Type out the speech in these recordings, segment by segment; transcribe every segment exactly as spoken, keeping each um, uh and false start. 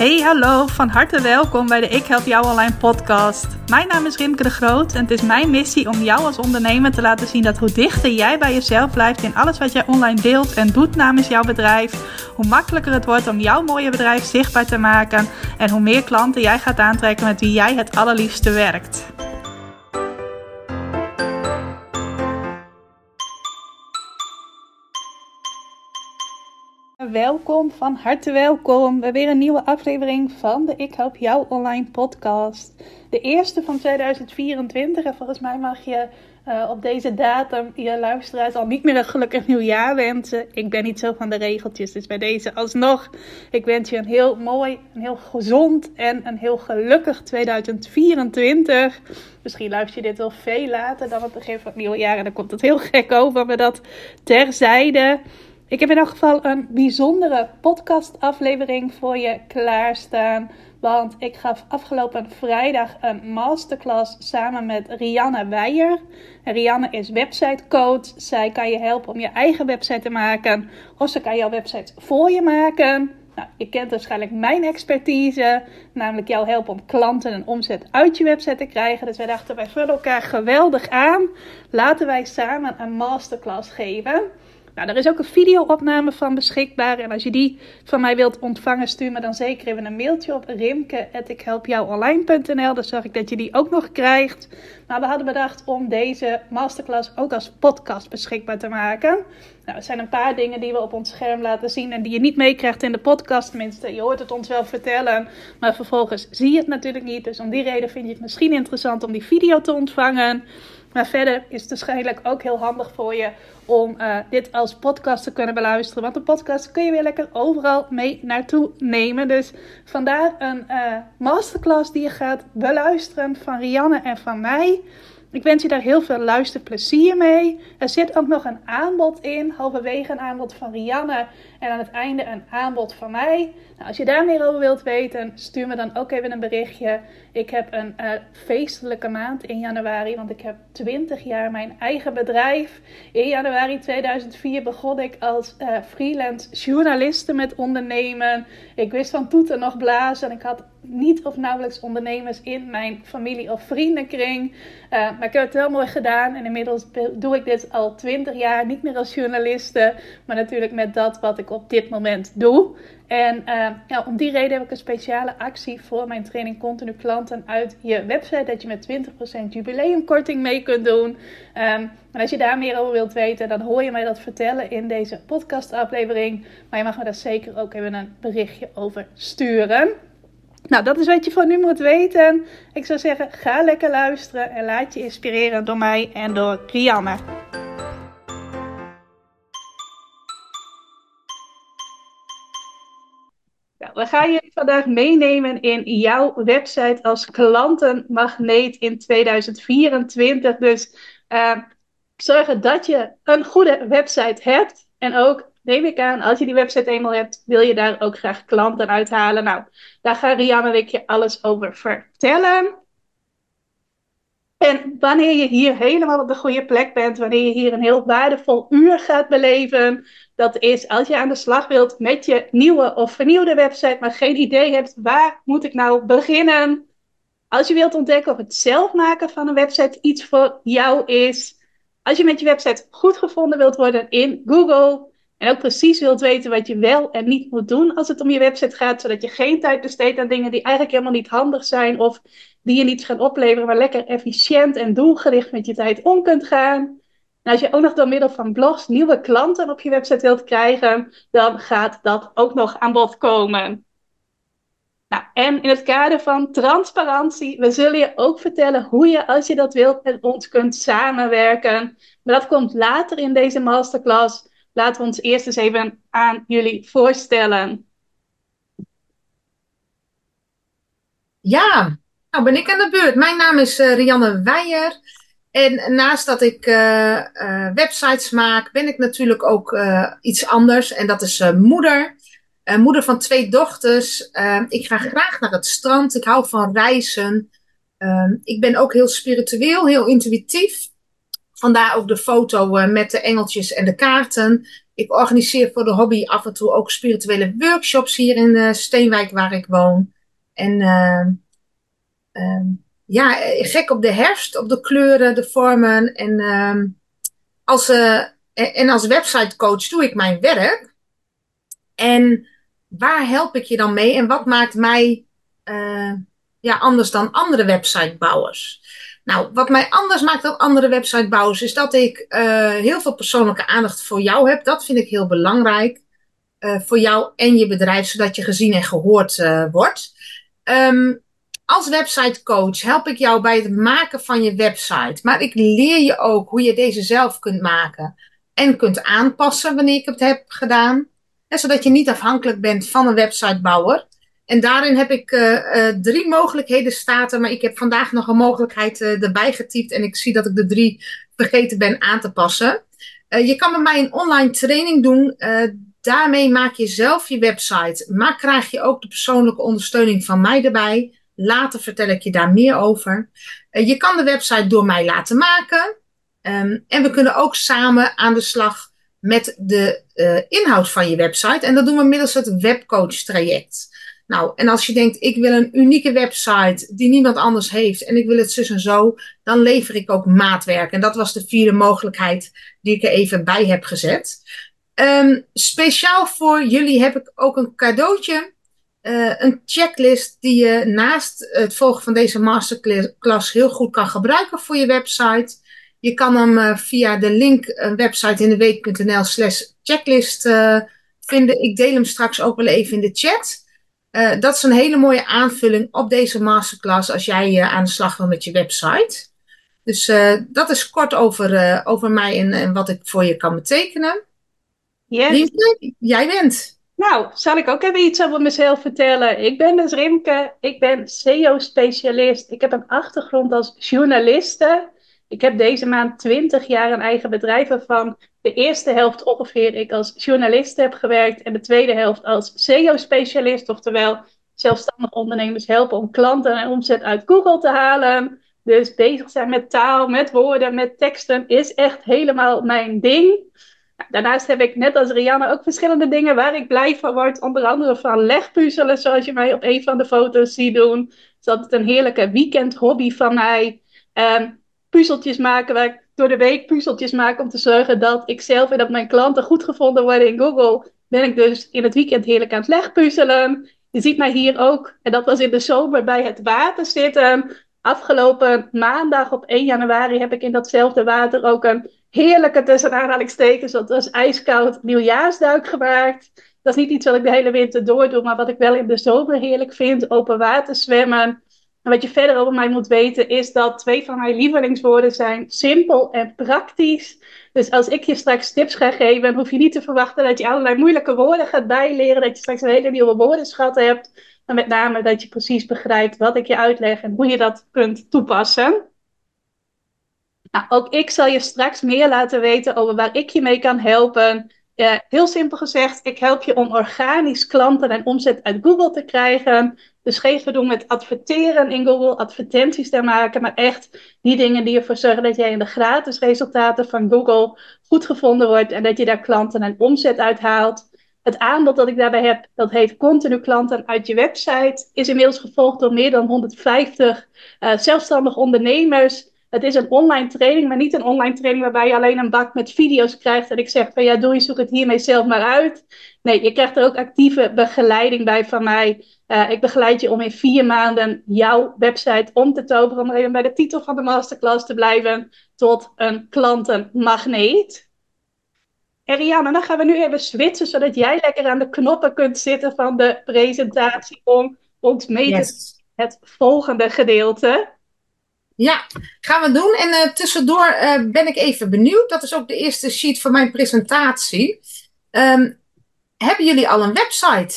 Hey, hallo, van harte welkom bij de Ik Help Jou Online podcast. Mijn naam is Rimke de Groot en het is mijn missie om jou als ondernemer te laten zien dat hoe dichter jij bij jezelf blijft in alles wat jij online deelt en doet namens jouw bedrijf, hoe makkelijker het wordt om jouw mooie bedrijf zichtbaar te maken en hoe meer klanten jij gaat aantrekken met wie jij het allerliefste werkt. Welkom, van harte welkom bij weer een nieuwe aflevering van de Ik Help Jou Online podcast. De eerste van tweeduizend vierentwintig en volgens mij mag je uh, op deze datum je luisteraars al niet meer een gelukkig nieuwjaar wensen. Ik ben niet zo van de regeltjes, dus bij deze alsnog. Ik wens je een heel mooi, een heel gezond en een heel gelukkig tweeduizend vierentwintig. Misschien luister je dit wel veel later dan het begin van het nieuwe jaar en dan komt het heel gek over, maar dat terzijde. Ik heb in elk geval een bijzondere podcastaflevering voor je klaarstaan. Want ik gaf afgelopen vrijdag een masterclass samen met Rianne Weijer. En Rianne is websitecoach. Zij kan je helpen om je eigen website te maken. Of ze kan jouw website voor je maken. Nou, je kent waarschijnlijk mijn expertise. Namelijk jou helpen om klanten en omzet uit je website te krijgen. Dus wij dachten, wij vullen elkaar geweldig aan. Laten wij samen een masterclass geven. Nou, er is ook een video-opname van beschikbaar. En als je die van mij wilt ontvangen, stuur me dan zeker even een mailtje op rimke at ikhelpjouonline punt n l. Dan zorg ik dat je die ook nog krijgt. Maar we hadden bedacht om deze masterclass ook als podcast beschikbaar te maken. Nou, er zijn een paar dingen die we op ons scherm laten zien en die je niet meekrijgt in de podcast. Tenminste, je hoort het ons wel vertellen, maar vervolgens zie je het natuurlijk niet. Dus om die reden vind je het misschien interessant om die video te ontvangen. Maar verder is het waarschijnlijk ook heel handig voor je om uh, dit als podcast te kunnen beluisteren. Want een podcast kun je weer lekker overal mee naartoe nemen. Dus vandaar een uh, masterclass die je gaat beluisteren van Rianne en van mij. Ik wens je daar heel veel luisterplezier mee. Er zit ook nog een aanbod in. Halverwege een aanbod van Rianne. En aan het einde een aanbod van mij. Nou, als je daar meer over wilt weten, stuur me dan ook even een berichtje. Ik heb een uh, feestelijke maand in januari. Want ik heb twintig jaar mijn eigen bedrijf. In januari tweeduizend vier begon ik als uh, freelance journaliste met ondernemen. Ik wist van toeten nog blazen. En ik had niet of nauwelijks ondernemers in mijn familie of vriendenkring. Uh, maar ik heb het wel mooi gedaan. En inmiddels doe ik dit al twintig jaar. Niet meer als journaliste. Maar natuurlijk met dat wat ik op dit moment doe. En uh, ja, om die reden heb ik een speciale actie voor mijn training Continu Klanten uit je website. Dat je met twintig procent jubileumkorting mee kunt doen. Um, en als je daar meer over wilt weten, dan hoor je mij dat vertellen in deze podcastaflevering. Maar je mag me daar zeker ook even een berichtje over sturen. Nou, dat is wat je voor nu moet weten. Ik zou zeggen, ga lekker luisteren en laat je inspireren door mij en door Rianne. Nou, we gaan je vandaag meenemen in jouw website als klantenmagneet in tweeduizend vierentwintig. Dus uh, zorgen dat je een goede website hebt. En ook, neem ik aan, als je die website eenmaal hebt, wil je daar ook graag klanten uithalen. Nou, daar gaan Rianne en ik je alles over vertellen. En wanneer je hier helemaal op de goede plek bent, wanneer je hier een heel waardevol uur gaat beleven, dat is als je aan de slag wilt met je nieuwe of vernieuwde website, maar geen idee hebt, waar moet ik nou beginnen? Als je wilt ontdekken of het zelf maken van een website iets voor jou is. Als je met je website goed gevonden wilt worden in Google. En ook precies wilt weten wat je wel en niet moet doen als het om je website gaat. Zodat je geen tijd besteedt aan dingen die eigenlijk helemaal niet handig zijn. Of die je niets gaan opleveren. Maar lekker efficiënt en doelgericht met je tijd om kunt gaan. En als je ook nog door middel van blogs nieuwe klanten op je website wilt krijgen. Dan gaat dat ook nog aan bod komen. Nou, en in het kader van transparantie, we zullen je ook vertellen hoe je, als je dat wilt, met ons kunt samenwerken. Maar dat komt later in deze masterclass. Laten we ons eerst eens even aan jullie voorstellen. Ja, nou ben ik aan de beurt. Mijn naam is uh, Rianne Weijer. En naast dat ik uh, uh, websites maak, ben ik natuurlijk ook uh, iets anders. En dat is uh, moeder. Uh, moeder van twee dochters. Uh, ik ga graag naar het strand. Ik hou van reizen. Uh, ik ben ook heel spiritueel, heel intuïtief. Vandaar ook de foto uh, met de engeltjes en de kaarten. Ik organiseer voor de hobby af en toe ook spirituele workshops hier in uh, Steenwijk waar ik woon. En uh, uh, ja, gek op de herfst, op de kleuren, de vormen. En, uh, als, uh, en als websitecoach doe ik mijn werk. En waar help ik je dan mee? En wat maakt mij uh, ja, anders dan andere websitebouwers? Nou, wat mij anders maakt dan andere websitebouwers is dat ik uh, heel veel persoonlijke aandacht voor jou heb. Dat vind ik heel belangrijk. Uh, voor jou en je bedrijf, zodat je gezien en gehoord uh, wordt. Um, als websitecoach help ik jou bij het maken van je website. Maar ik leer je ook hoe je deze zelf kunt maken. En kunt aanpassen wanneer ik het heb gedaan. En zodat je niet afhankelijk bent van een websitebouwer. En daarin heb ik uh, uh, drie mogelijkheden staan. Maar ik heb vandaag nog een mogelijkheid uh, erbij getypt. En ik zie dat ik de drie vergeten ben aan te passen. Uh, je kan bij mij een online training doen. Uh, daarmee maak je zelf je website. Maar krijg je ook de persoonlijke ondersteuning van mij erbij. Later vertel ik je daar meer over. Uh, je kan de website door mij laten maken. Um, en we kunnen ook samen aan de slag met de uh, inhoud van je website. En dat doen we middels het webcoach traject. Nou, en als je denkt, ik wil een unieke website die niemand anders heeft en ik wil het zus en zo, dan lever ik ook maatwerk. En dat was de vierde mogelijkheid die ik er even bij heb gezet. Um, speciaal voor jullie heb ik ook een cadeautje. Uh, een checklist die je naast het volgen van deze masterclass heel goed kan gebruiken voor je website. Je kan hem uh, via de link uh, website in de week.nl slash checklist uh, vinden. Ik deel hem straks ook wel even in de chat. Uh, dat is een hele mooie aanvulling op deze masterclass als jij uh, aan de slag wil met je website. Dus uh, dat is kort over, uh, over mij en, en wat ik voor je kan betekenen. Yes. Riemke, jij bent. Nou, zal ik ook even iets over mezelf vertellen. Ik ben dus Riemke, ik ben S E O-specialist. Ik heb een achtergrond als journaliste. Ik heb deze maand twintig jaar een eigen bedrijf waarvan de eerste helft ongeveer ik als journalist heb gewerkt en de tweede helft als S E O-specialist, oftewel zelfstandig ondernemers helpen om klanten en omzet uit Google te halen. Dus bezig zijn met taal, met woorden, met teksten is echt helemaal mijn ding. Daarnaast heb ik net als Rianne ook verschillende dingen waar ik blij van word. Onder andere van legpuzzelen, zoals je mij op een van de foto's ziet doen. Dat is altijd een heerlijke weekendhobby van mij. Um, puzzeltjes maken, waar ik door de week puzzeltjes maak om te zorgen dat ik zelf en dat mijn klanten goed gevonden worden in Google. Ben ik dus in het weekend heerlijk aan het legpuzzelen. Je ziet mij hier ook, en dat was in de zomer, bij het water zitten. Afgelopen maandag op één januari heb ik in datzelfde water ook een heerlijke tussen aanhalingstekens, dat was ijskoud nieuwjaarsduik gemaakt. Dat is niet iets wat ik de hele winter doordoe, maar wat ik wel in de zomer heerlijk vind, open water zwemmen. En wat je verder over mij moet weten is dat twee van mijn lievelingswoorden zijn simpel en praktisch. Dus als ik je straks tips ga geven, hoef je niet te verwachten dat je allerlei moeilijke woorden gaat bijleren, dat je straks een hele nieuwe woordenschat hebt, maar met name dat je precies begrijpt wat ik je uitleg en hoe je dat kunt toepassen. Nou, ook ik zal je straks meer laten weten over waar ik je mee kan helpen. Uh, heel simpel gezegd, ik help je om organisch klanten en omzet uit Google te krijgen. Dus geen gedoe met adverteren in Google, advertenties te maken, maar echt die dingen die ervoor zorgen dat jij in de gratis resultaten van Google goed gevonden wordt en dat je daar klanten en omzet uit haalt. Het aanbod dat ik daarbij heb, dat heet Continu Klanten uit je website, is inmiddels gevolgd door meer dan honderdvijftig uh, zelfstandig ondernemers. Het is een online training, maar niet een online training waarbij je alleen een bak met video's krijgt en ik zeg van ja, doe je, zoek het hiermee zelf maar uit. Nee, je krijgt er ook actieve begeleiding bij van mij. Uh, ik begeleid je om in vier maanden jouw website om te toveren, om even bij de titel van de masterclass te blijven, tot een klantenmagneet. En Rianne, dan gaan we nu even switchen, zodat jij lekker aan de knoppen kunt zitten van de presentatie om ons mee te Yes. het volgende gedeelte. Ja, gaan we doen. En uh, tussendoor uh, ben ik even benieuwd. Dat is ook de eerste sheet van mijn presentatie. Um, hebben jullie al een website?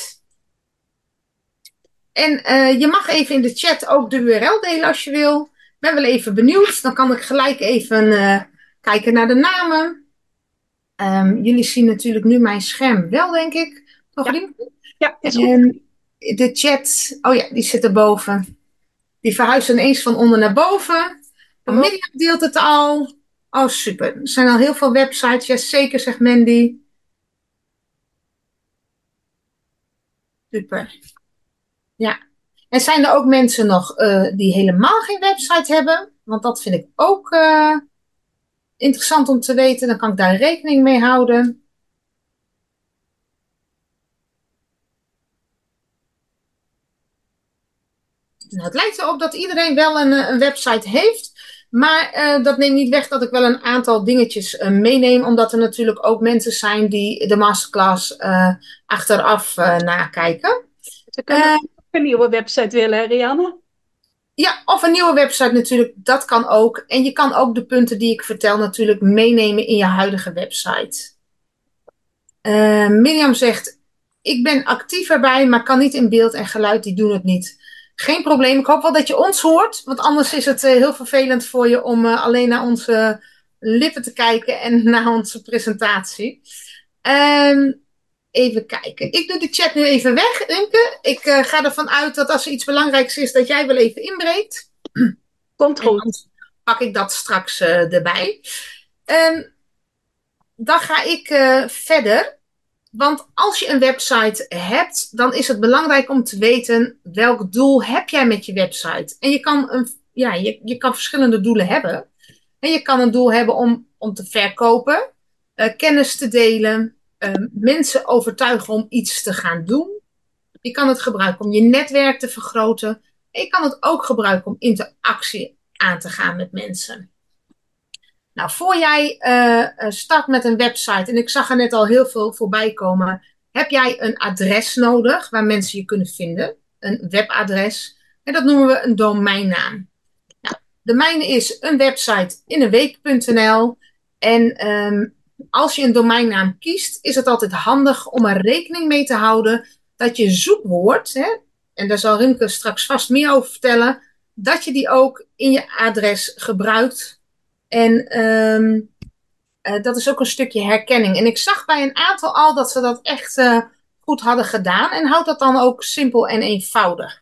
En uh, je mag even in de chat ook de U R L delen als je wil. Ik ben wel even benieuwd. Dan kan ik gelijk even uh, kijken naar de namen. Um, jullie zien natuurlijk nu mijn scherm wel, denk ik. Toch, Ja, ja, is goed. En de chat, oh ja, die zit erboven. Die verhuist ineens van onder naar boven. Mirjam deelt het al. Oh, super. Er zijn al heel veel websites. Ja, zeker, zegt Mandy. Super. Ja. En zijn er ook mensen nog uh, die helemaal geen website hebben? Want dat vind ik ook uh, interessant om te weten. Dan kan ik daar rekening mee houden. Nou, het lijkt erop dat iedereen wel een, een website heeft. Maar uh, dat neemt niet weg dat ik wel een aantal dingetjes uh, meeneem. Omdat er natuurlijk ook mensen zijn die de masterclass uh, achteraf uh, nakijken. Ze kunnen uh, een nieuwe website willen, hè, Rianne? Ja, of een nieuwe website natuurlijk. Dat kan ook. En je kan ook de punten die ik vertel natuurlijk meenemen in je huidige website. Uh, Mirjam zegt, ik ben actief erbij, maar kan niet in beeld en geluid. Die doen het niet. Geen probleem. Ik hoop wel dat je ons hoort. Want anders is het uh, heel vervelend voor je om uh, alleen naar onze lippen te kijken en naar onze presentatie. Um, even kijken. Ik doe de chat nu even weg, Imke. Ik uh, ga ervan uit dat als er iets belangrijks is, dat jij wel even inbreekt. Komt goed. En dan pak ik dat straks uh, erbij. Um, dan ga ik uh, verder. Want als je een website hebt, dan is het belangrijk om te weten welk doel heb jij met je website. En je kan, een, ja, je, je kan verschillende doelen hebben. En je kan een doel hebben om, om te verkopen, uh, kennis te delen, uh, mensen overtuigen om iets te gaan doen. Je kan het gebruiken om je netwerk te vergroten. En je kan het ook gebruiken om interactie aan te gaan met mensen. Nou, voor jij uh, start met een website, en ik zag er net al heel veel voorbij komen, heb jij een adres nodig waar mensen je kunnen vinden. Een webadres. En dat noemen we een domeinnaam. Nou, de mijne is een website in een week punt n l. En um, als je een domeinnaam kiest, is het altijd handig om er rekening mee te houden dat je zoekwoord, hè, en daar zal Rimke straks vast meer over vertellen, dat je die ook in je adres gebruikt. En um, uh, dat is ook een stukje herkenning. En ik zag bij een aantal al dat ze dat echt uh, goed hadden gedaan. En houd dat dan ook simpel en eenvoudig.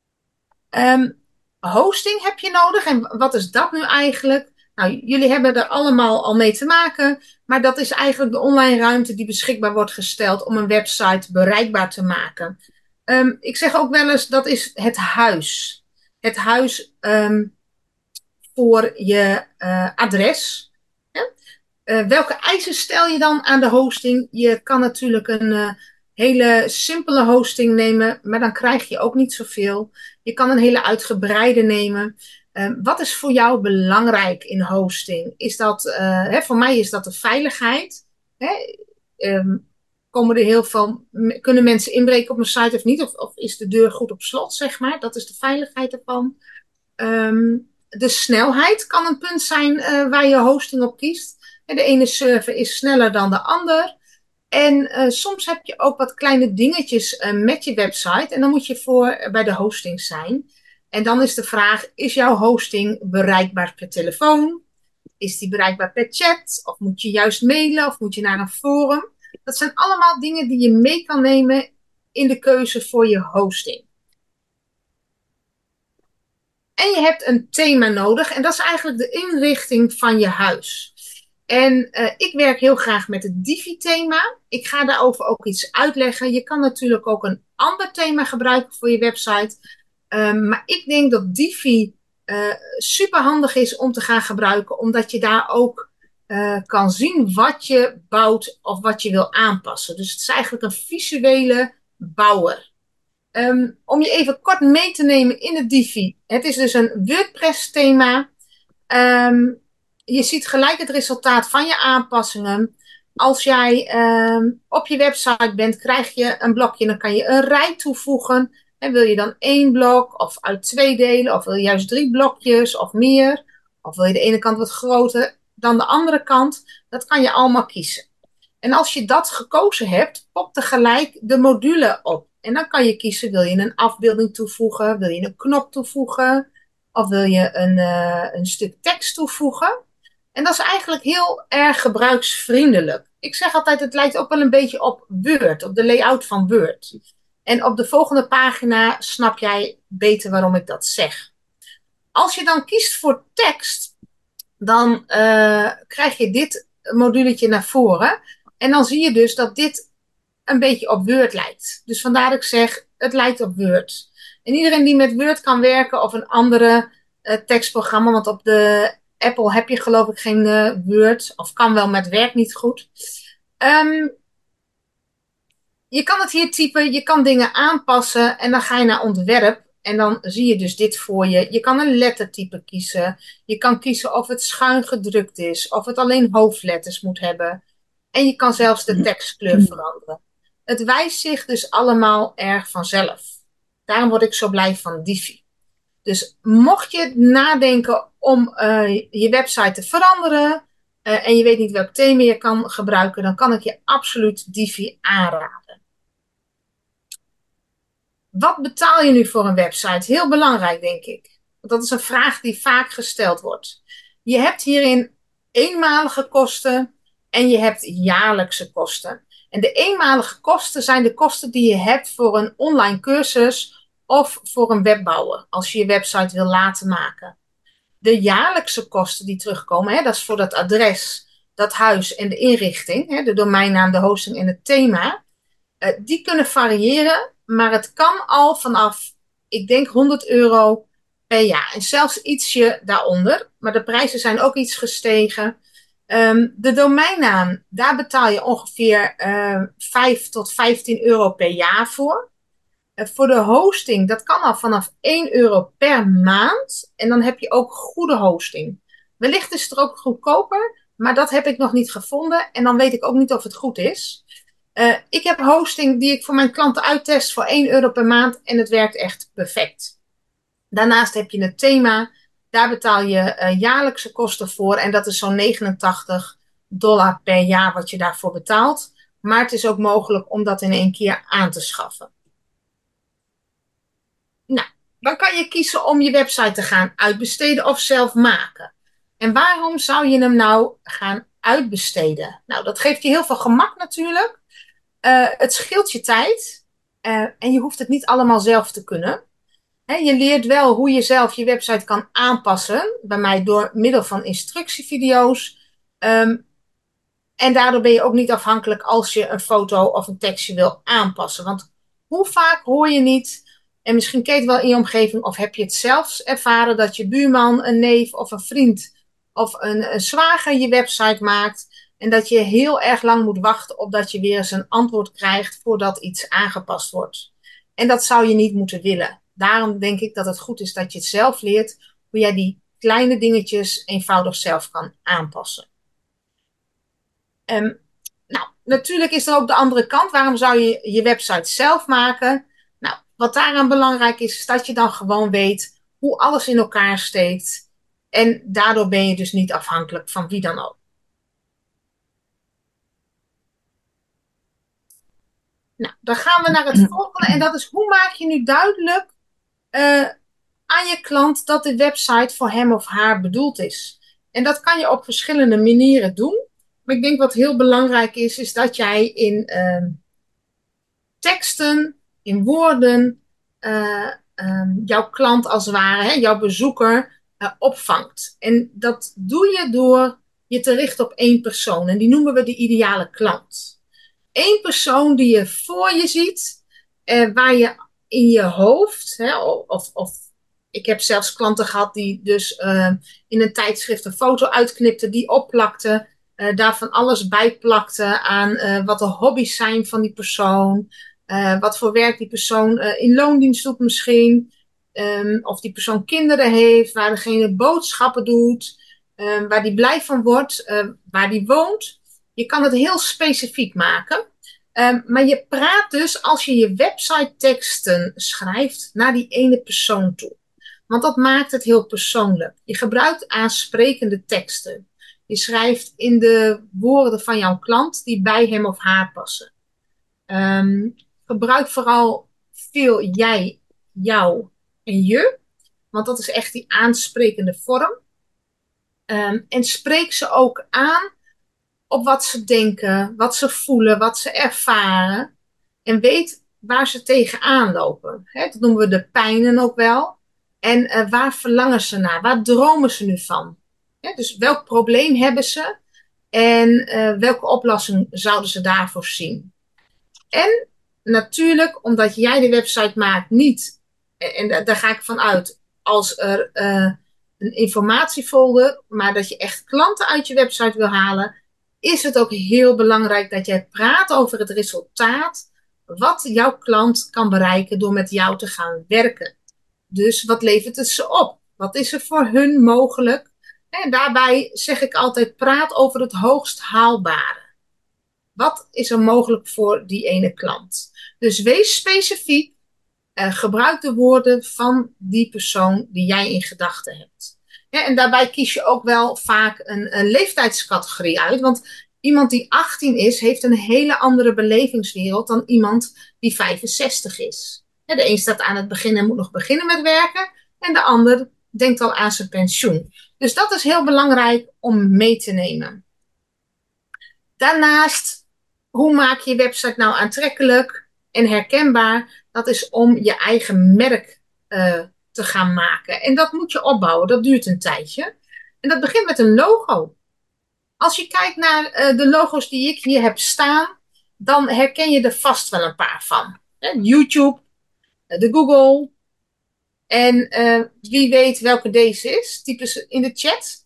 Um, hosting heb je nodig. En wat is dat nu eigenlijk? Nou, jullie hebben er allemaal al mee te maken. Maar dat is eigenlijk de online ruimte die beschikbaar wordt gesteld om een website bereikbaar te maken. Um, ik zeg ook wel eens, dat is het huis. Het huis um, voor je uh, adres. Ja? Uh, welke eisen stel je dan aan de hosting? Je kan natuurlijk een uh, hele simpele hosting nemen, maar dan krijg je ook niet zoveel. Je kan een hele uitgebreide nemen. Uh, wat is voor jou belangrijk in hosting? Is dat, uh, hè, voor mij is dat de veiligheid. Hè? Um, komen er heel veel, kunnen mensen inbreken op mijn site of niet? Of, of is de deur goed op slot, zeg maar? Dat is de veiligheid ervan. Um, de snelheid kan een punt zijn uh, waar je hosting op kiest. De ene server is sneller dan de ander. En uh, soms heb je ook wat kleine dingetjes uh, met je website. En dan moet je voor uh, bij de hosting zijn. En dan is de vraag, is jouw hosting bereikbaar per telefoon? Is die bereikbaar per chat? Of moet je juist mailen? Of moet je naar een forum? Dat zijn allemaal dingen die je mee kan nemen in de keuze voor je hosting. En je hebt een thema nodig. En dat is eigenlijk de inrichting van je huis. En uh, ik werk heel graag met het Divi-thema. Ik ga daarover ook iets uitleggen. Je kan natuurlijk ook een ander thema gebruiken voor je website. Um, maar ik denk dat Divi uh, super handig is om te gaan gebruiken. Omdat je daar ook uh, kan zien wat je bouwt of wat je wil aanpassen. Dus het is eigenlijk een visuele bouwer. Um, om je even kort mee te nemen in het Divi. Het is dus een WordPress thema. Um, je ziet gelijk het resultaat van je aanpassingen. Als jij um, op je website bent, krijg je een blokje. Dan kan je een rij toevoegen. En wil je dan één blok of uit twee delen? Of wil je juist drie blokjes of meer? Of wil je de ene kant wat groter dan de andere kant? Dat kan je allemaal kiezen. En als je dat gekozen hebt, popt er gelijk de module op. En dan kan je kiezen, wil je een afbeelding toevoegen? Wil je een knop toevoegen? Of wil je een, uh, een stuk tekst toevoegen? En dat is eigenlijk heel erg gebruiksvriendelijk. Ik zeg altijd, het lijkt ook wel een beetje op Word, op de layout van Word. En op de volgende pagina snap jij beter waarom ik dat zeg. Als je dan kiest voor tekst, dan uh, krijg je dit moduletje naar voren. En dan zie je dus dat dit een beetje op Word lijkt. Dus vandaar dat ik zeg, het lijkt op Word. En iedereen die met Word kan werken of een andere uh, tekstprogramma, want op de Apple heb je geloof ik geen uh, Word, of kan wel, maar het werkt niet goed. Um, je kan het hier typen, je kan dingen aanpassen en dan ga je naar ontwerp. En dan zie je dus dit voor je. Je kan een lettertype kiezen. Je kan kiezen of het schuin gedrukt is, of het alleen hoofdletters moet hebben. En je kan zelfs de tekstkleur veranderen. Het wijst zich dus allemaal erg vanzelf. Daarom word ik zo blij van Divi. Dus mocht je nadenken om uh, je website te veranderen uh, en je weet niet welk thema je kan gebruiken, dan kan ik je absoluut Divi aanraden. Wat betaal je nu voor een website? Heel belangrijk, denk ik. Want dat is een vraag die vaak gesteld wordt. Je hebt hierin eenmalige kosten en je hebt jaarlijkse kosten. En de eenmalige kosten zijn de kosten die je hebt voor een online cursus of voor een webbouwer, als je je website wil laten maken. De jaarlijkse kosten die terugkomen, hè, dat is voor dat adres, dat huis en de inrichting, hè, de domeinnaam, de hosting en het thema, uh, die kunnen variëren, maar het kan al vanaf, ik denk, honderd euro per jaar. En zelfs ietsje daaronder, maar de prijzen zijn ook iets gestegen. Um, de domeinnaam, daar betaal je ongeveer uh, vijf tot vijftien euro per jaar voor. Uh, voor de hosting, dat kan al vanaf één euro per maand. En dan heb je ook goede hosting. Wellicht is het er ook goedkoper, maar dat heb ik nog niet gevonden. En dan weet ik ook niet of het goed is. Uh, ik heb hosting die ik voor mijn klanten uittest voor één euro per maand. En het werkt echt perfect. Daarnaast heb je het thema. Daar betaal je uh, jaarlijkse kosten voor. En dat is zo'n negenentachtig dollar per jaar wat je daarvoor betaalt. Maar het is ook mogelijk om dat in één keer aan te schaffen. Nou, dan kan je kiezen om je website te gaan uitbesteden of zelf maken. En waarom zou je hem nou gaan uitbesteden? Nou, dat geeft je heel veel gemak natuurlijk. Uh, het scheelt je tijd. Uh, en je hoeft het niet allemaal zelf te kunnen. He, je leert wel hoe je zelf je website kan aanpassen. Bij mij door middel van instructievideo's. Um, en daardoor ben je ook niet afhankelijk als je een foto of een tekstje wil aanpassen. Want hoe vaak hoor je niet, en misschien ken je het wel in je omgeving, of heb je het zelfs ervaren dat je buurman, een neef of een vriend of een, een zwager je website maakt. En dat je heel erg lang moet wachten op dat je weer eens een antwoord krijgt voordat iets aangepast wordt. En dat zou je niet moeten willen. Daarom denk ik dat het goed is dat je het zelf leert hoe jij die kleine dingetjes eenvoudig zelf kan aanpassen. Um, nou, natuurlijk is er ook de andere kant. Waarom zou je je website zelf maken? Nou, wat daaraan belangrijk is, is dat je dan gewoon weet hoe alles in elkaar steekt. En daardoor ben je dus niet afhankelijk van wie dan ook. Nou, dan gaan we naar het volgende. En dat is, hoe maak je nu duidelijk uh, aan je klant dat de website voor hem of haar bedoeld is? En dat kan je op verschillende manieren doen. Maar ik denk wat heel belangrijk is, is dat jij in uh, teksten, in woorden, uh, um, jouw klant als het ware, hè, jouw bezoeker, uh, opvangt. En dat doe je door je te richten op één persoon. En die noemen we de ideale klant. Eén persoon die je voor je ziet, uh, waar je in je hoofd, hè, of, of ik heb zelfs klanten gehad die dus uh, in een tijdschrift een foto uitknipten, die opplakten, uh, daar van alles bij plakten aan uh, wat de hobby's zijn van die persoon, uh, wat voor werk die persoon uh, in loondienst doet misschien, um, of die persoon kinderen heeft, waar degene boodschappen doet, uh, waar die blij van wordt, uh, waar die woont. Je kan het heel specifiek maken. Um, maar je praat dus, als je je website teksten schrijft, naar die ene persoon toe. Want dat maakt het heel persoonlijk. Je gebruikt aansprekende teksten. Je schrijft in de woorden van jouw klant die bij hem of haar passen. Um, gebruik vooral veel jij, jou en je. Want dat is echt die aansprekende vorm. Um, en spreek ze ook aan op wat ze denken, wat ze voelen, wat ze ervaren. En weet waar ze tegenaan lopen. He, dat noemen we de pijnen ook wel. En uh, waar verlangen ze naar? Waar dromen ze nu van? He, dus welk probleem hebben ze? En uh, welke oplossing zouden ze daarvoor zien? En natuurlijk, omdat jij de website maakt, niet, en daar ga ik van uit, als er uh, een informatiefolder, maar dat je echt klanten uit je website wil halen, is het ook heel belangrijk dat jij praat over het resultaat, wat jouw klant kan bereiken door met jou te gaan werken. Dus wat levert het ze op? Wat is er voor hun mogelijk? En daarbij zeg ik altijd, praat over het hoogst haalbare. Wat is er mogelijk voor die ene klant? Dus wees specifiek. Uh, gebruik de woorden van die persoon die jij in gedachten hebt. Ja, en daarbij kies je ook wel vaak een, een leeftijdscategorie uit. Want iemand die achttien is, heeft een hele andere belevingswereld dan iemand die vijfenzestig is. Ja, de een staat aan het begin en moet nog beginnen met werken. En de ander denkt al aan zijn pensioen. Dus dat is heel belangrijk om mee te nemen. Daarnaast, hoe maak je je website nou aantrekkelijk en herkenbaar? Dat is om je eigen merk uh, te gaan maken. En dat moet je opbouwen, dat duurt een tijdje. En dat begint met een logo. Als je kijkt naar uh, de logo's die ik hier heb staan, dan herken je er vast wel een paar van. Hè? YouTube, de Google. En uh, wie weet welke deze is, typ eens in de chat.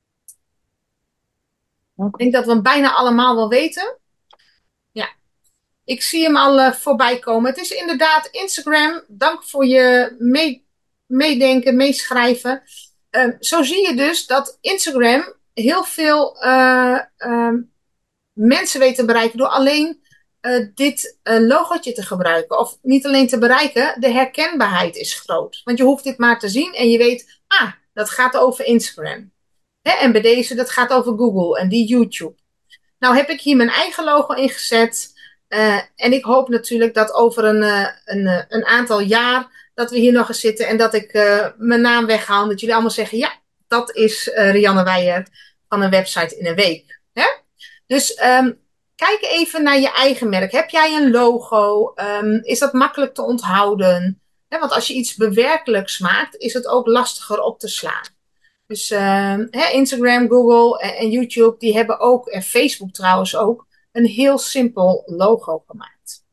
Ik denk dat we hem bijna allemaal wel weten. Ja. Ik zie hem al uh, voorbij komen. Het is inderdaad Instagram. Dank voor je mee, meedenken, meeschrijven. Uh, zo zie je dus dat Instagram heel veel uh, uh, mensen weet te bereiken door alleen uh, dit uh, logotje te gebruiken. Of niet alleen te bereiken, de herkenbaarheid is groot. Want je hoeft dit maar te zien en je weet, ah, dat gaat over Instagram. Hè? En bij deze, dat gaat over Google en die YouTube. Nou heb ik hier mijn eigen logo ingezet. Uh, en ik hoop natuurlijk dat over een, uh, een, uh, een aantal jaar dat we hier nog eens zitten en dat ik uh, mijn naam weghaal. Dat jullie allemaal zeggen, ja, dat is uh, Rianne Weijer van een website in een week. Hè? Dus um, kijk even naar je eigen merk. Heb jij een logo? Um, is dat makkelijk te onthouden? Hè, want als je iets bewerkelijks maakt, is het ook lastiger op te slaan. Dus uh, hè, Instagram, Google en, en YouTube, die hebben ook, en Facebook trouwens ook, een heel simpel logo gemaakt.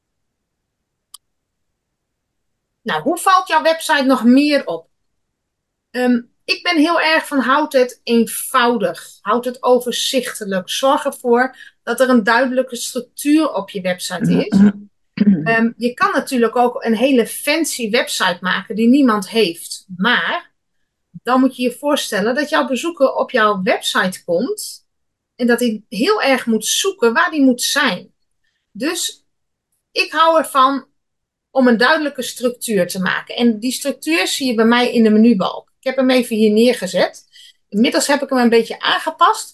Nou, hoe valt jouw website nog meer op? Um, ik ben heel erg van houd het eenvoudig, houd het overzichtelijk. Zorg ervoor dat er een duidelijke structuur op je website is. Um, je kan natuurlijk ook een hele fancy website maken die niemand heeft, maar dan moet je je voorstellen dat jouw bezoeker op jouw website komt en dat hij heel erg moet zoeken waar die moet zijn. Dus ik hou ervan om een duidelijke structuur te maken. En die structuur zie je bij mij in de menubalk. Ik heb hem even hier neergezet. Inmiddels heb ik hem een beetje aangepast.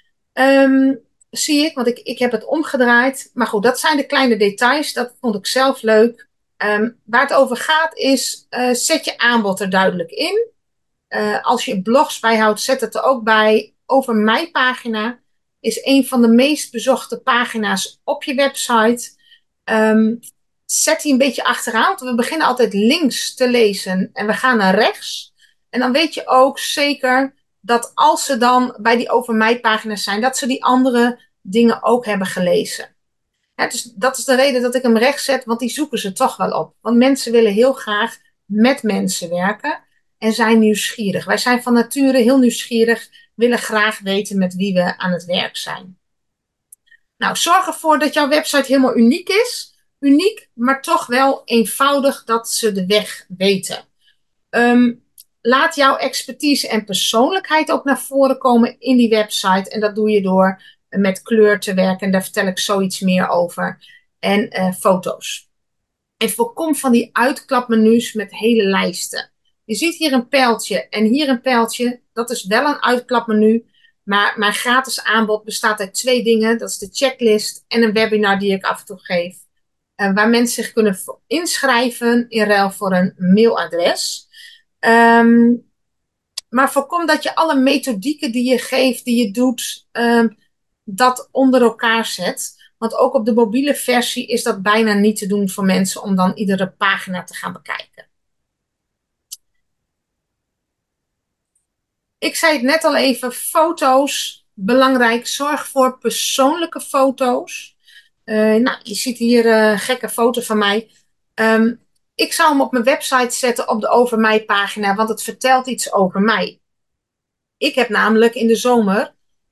Um, zie ik, want ik, ik heb het omgedraaid. Maar goed, dat zijn de kleine details. Dat vond ik zelf leuk. Um, waar het over gaat is, uh, zet je aanbod er duidelijk in. Uh, als je blogs bijhoudt, zet het er ook bij. Over mijn pagina is een van de meest bezochte pagina's op je website. Um, zet die een beetje achteraan, want we beginnen altijd links te lezen en we gaan naar rechts. En dan weet je ook zeker dat als ze dan bij die over mij pagina's zijn, dat ze die andere dingen ook hebben gelezen. Ja, dus dat is de reden dat ik hem rechts zet, want die zoeken ze toch wel op. Want mensen willen heel graag met mensen werken en zijn nieuwsgierig. Wij zijn van nature heel nieuwsgierig, willen graag weten met wie we aan het werk zijn. Nou, zorg ervoor dat jouw website helemaal uniek is. Uniek, maar toch wel eenvoudig dat ze de weg weten. Um, laat jouw expertise en persoonlijkheid ook naar voren komen in die website. En dat doe je door met kleur te werken. En daar vertel ik zoiets meer over. En uh, foto's. En voorkom van die uitklapmenu's met hele lijsten. Je ziet hier een pijltje en hier een pijltje. Dat is wel een uitklapmenu. Maar mijn gratis aanbod bestaat uit twee dingen. Dat is de checklist en een webinar die ik af en toe geef. Uh, waar mensen zich kunnen inschrijven in ruil voor een mailadres. Um, maar voorkom dat je alle methodieken die je geeft, die je doet, um, dat onder elkaar zet. Want ook op de mobiele versie is dat bijna niet te doen voor mensen om dan iedere pagina te gaan bekijken. Ik zei het net al even, foto's, belangrijk. Zorg voor persoonlijke foto's. Uh, nou, je ziet hier een uh, gekke foto van mij. Um, ik zou hem op mijn website zetten op de Over Mij pagina, want het vertelt iets over mij. Ik heb namelijk in de zomer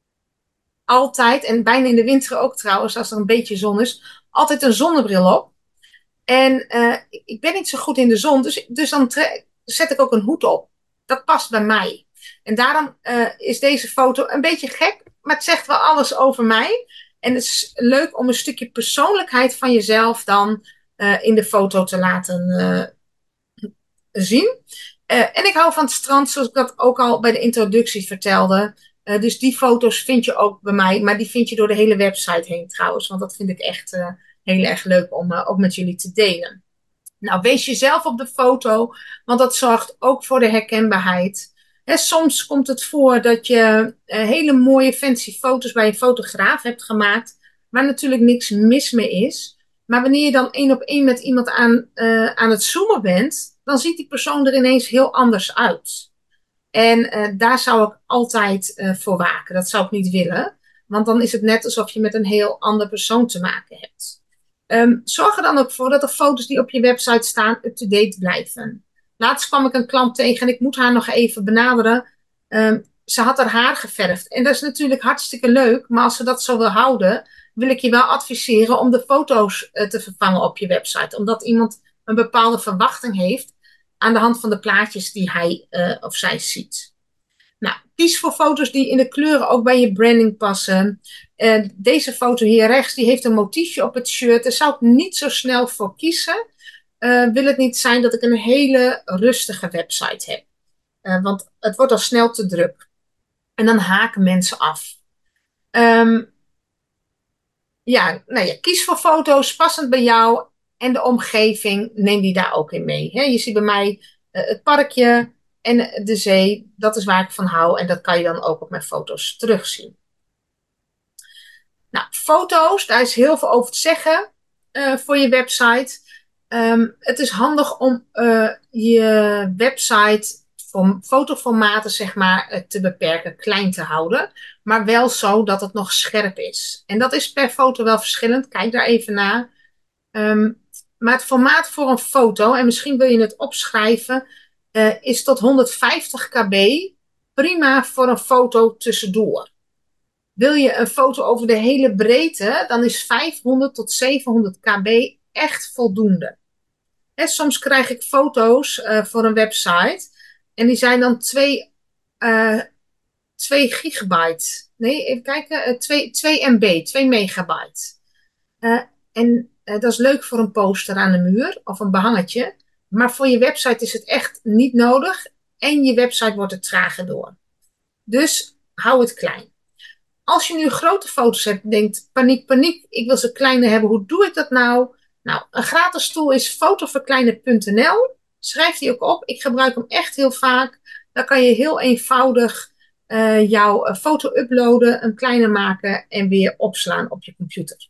altijd, en bijna in de winter ook trouwens, als er een beetje zon is, altijd een zonnebril op. En uh, ik ben niet zo goed in de zon, dus, dus dan zet ik ook een hoed op. Dat past bij mij. En daarom uh, is deze foto een beetje gek, maar het zegt wel alles over mij. En het is leuk om een stukje persoonlijkheid van jezelf dan uh, in de foto te laten uh, zien. Uh, en ik hou van het strand, zoals ik dat ook al bij de introductie vertelde. Uh, dus die foto's vind je ook bij mij, maar die vind je door de hele website heen trouwens. Want dat vind ik echt uh, heel erg leuk om uh, ook met jullie te delen. Nou, wees jezelf op de foto, want dat zorgt ook voor de herkenbaarheid. He, soms komt het voor dat je uh, hele mooie fancy foto's bij een fotograaf hebt gemaakt, waar natuurlijk niks mis mee is. Maar wanneer je dan één op één met iemand aan, uh, aan het zoomen bent, dan ziet die persoon er ineens heel anders uit. En uh, daar zou ik altijd uh, voor waken. Dat zou ik niet willen. Want dan is het net alsof je met een heel ander persoon te maken hebt. Um, zorg er dan ook voor dat de foto's die op je website staan up-to-date blijven. Laatst kwam ik een klant tegen en ik moet haar nog even benaderen. Um, ze had haar haar geverfd. En dat is natuurlijk hartstikke leuk. Maar als ze dat zo wil houden, wil ik je wel adviseren om de foto's uh, te vervangen op je website. Omdat iemand een bepaalde verwachting heeft aan de hand van de plaatjes die hij uh, of zij ziet. Nou, kies voor foto's die in de kleuren ook bij je branding passen. Uh, deze foto hier rechts, die heeft een motiefje op het shirt. Daar zou ik niet zo snel voor kiezen. Uh, wil het niet zijn dat ik een hele rustige website heb. Uh, want het wordt al snel te druk. En dan haken mensen af. Um, ja, nou ja, kies voor foto's passend bij jou. En de omgeving, neem die daar ook in mee. He, je ziet bij mij uh, het parkje en de zee. Dat is waar ik van hou. En dat kan je dan ook op mijn foto's terugzien. Nou, foto's, daar is heel veel over te zeggen uh, voor je website. Um, het is handig om uh, je website voor fotoformaten zeg maar, uh, te beperken, klein te houden. Maar wel zo dat het nog scherp is. En dat is per foto wel verschillend. Kijk daar even naar. Um, maar het formaat voor een foto, en misschien wil je het opschrijven, uh, is tot honderdvijftig kilobyte prima voor een foto tussendoor. Wil je een foto over de hele breedte, dan is vijfhonderd tot zevenhonderd kilobyte echt voldoende. He, soms krijg ik foto's uh, voor een website en die zijn dan twee gigabyte. Nee, even kijken. Uh, twee M B, twee megabyte. Uh, en uh, dat is leuk voor een poster aan de muur of een behangetje. Maar voor je website is het echt niet nodig. En je website wordt er trager door. Dus hou het klein. Als je nu grote foto's hebt en denkt, paniek, paniek, ik wil ze kleiner hebben, hoe doe ik dat nou? Nou, een gratis tool is fotoverkleiner punt n l. Schrijf die ook op. Ik gebruik hem echt heel vaak. Dan kan je heel eenvoudig uh, jouw foto uploaden, hem kleiner maken en weer opslaan op je computer.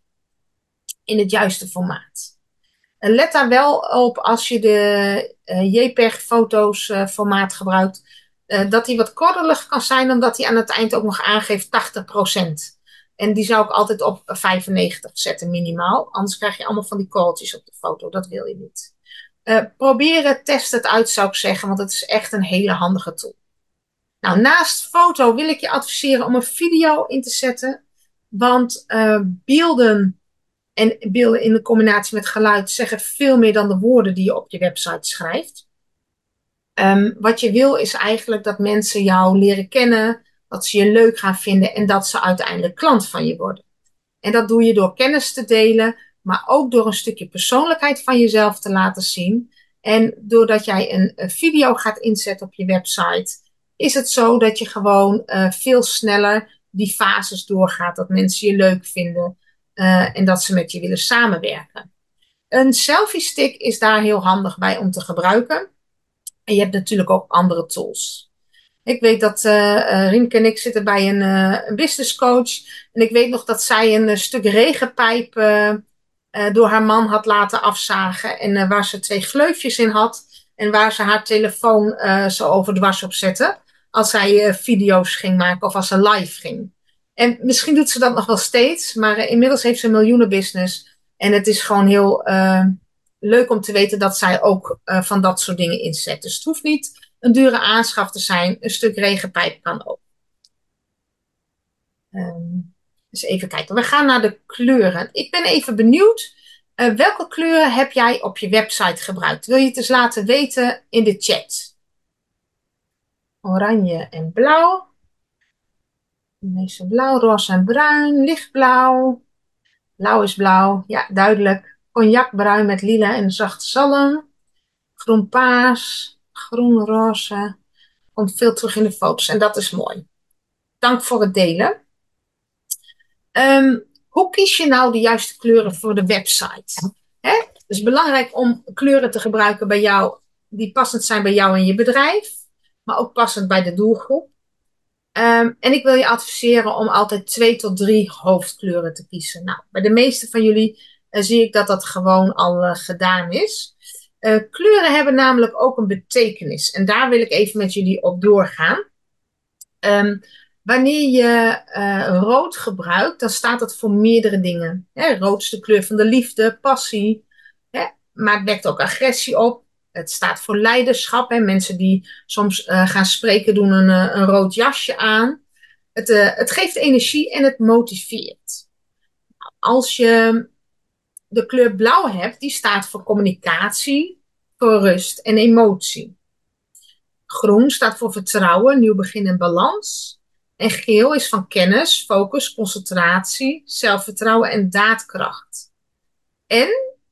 In het juiste formaat. En let daar wel op als je de uh, JPEG-foto's uh, formaat gebruikt. Uh, dat die wat kortelig kan zijn, omdat die aan het eind ook nog aangeeft tachtig procent. En die zou ik altijd op vijfennegentig zetten minimaal. Anders krijg je allemaal van die korreltjes op de foto. Dat wil je niet. Uh, probeer het, test het uit zou ik zeggen. Want het is echt een hele handige tool. Nou, naast foto wil ik je adviseren om een video in te zetten. Want uh, beelden en beelden in de combinatie met geluid zeggen veel meer dan de woorden die je op je website schrijft. Um, wat je wil is eigenlijk dat mensen jou leren kennen, dat ze je leuk gaan vinden en dat ze uiteindelijk klant van je worden. En dat doe je door kennis te delen, maar ook door een stukje persoonlijkheid van jezelf te laten zien. En doordat jij een, een video gaat inzetten op je website, is het zo dat je gewoon uh, veel sneller die fases doorgaat, dat mensen je leuk vinden uh, en dat ze met je willen samenwerken. Een selfie stick is daar heel handig bij om te gebruiken. En je hebt natuurlijk ook andere tools. Ik weet dat uh, Rienke en ik zitten bij een, uh, een business coach. En ik weet nog dat zij een uh, stuk regenpijp uh, uh, door haar man had laten afzagen. En uh, waar ze twee gleufjes in had. En waar ze haar telefoon uh, zo overdwars op zette. Als zij uh, video's ging maken of als ze live ging. En misschien doet ze dat nog wel steeds, maar uh, inmiddels heeft ze een miljoenenbusiness. En het is gewoon heel uh, leuk om te weten dat zij ook uh, van dat soort dingen inzet. Dus het hoeft niet een dure aanschaf te zijn. Een stuk regenpijp kan ook. Um, dus even kijken. We gaan naar de kleuren. Ik ben even benieuwd. Uh, welke kleuren heb jij op je website gebruikt? Wil je het eens laten weten in de chat? Oranje en blauw. Meestal blauw, roze en bruin. Lichtblauw. Blauw is blauw. Ja, duidelijk. Cognacbruin met lila en zachte zalm. Groen paars. Groen roze. Komt veel terug in de foto's. En dat is mooi. Dank voor het delen. Um, hoe kies je nou de juiste kleuren voor de website? Hè? Het is belangrijk om kleuren te gebruiken bij jou die passend zijn bij jou en je bedrijf, maar ook passend bij de doelgroep. Um, en ik wil je adviseren om altijd twee tot drie hoofdkleuren te kiezen. Nou, bij de meeste van jullie uh, zie ik dat dat gewoon al uh, gedaan is. Uh, kleuren hebben namelijk ook een betekenis en daar wil ik even met jullie op doorgaan. Um, Wanneer je uh, rood gebruikt, dan staat dat voor meerdere dingen. Hè, rood is de kleur van de liefde, passie, hè, maar het wekt ook agressie op. Het staat voor leiderschap. Hè. Mensen die soms uh, gaan spreken doen een, uh, een rood jasje aan. Het, uh, het geeft energie en het motiveert. Als je de kleur blauw hebt, die staat voor communicatie, voor rust en emotie. Groen staat voor vertrouwen, nieuw begin en balans. En geel is van kennis, focus, concentratie, zelfvertrouwen en daadkracht. En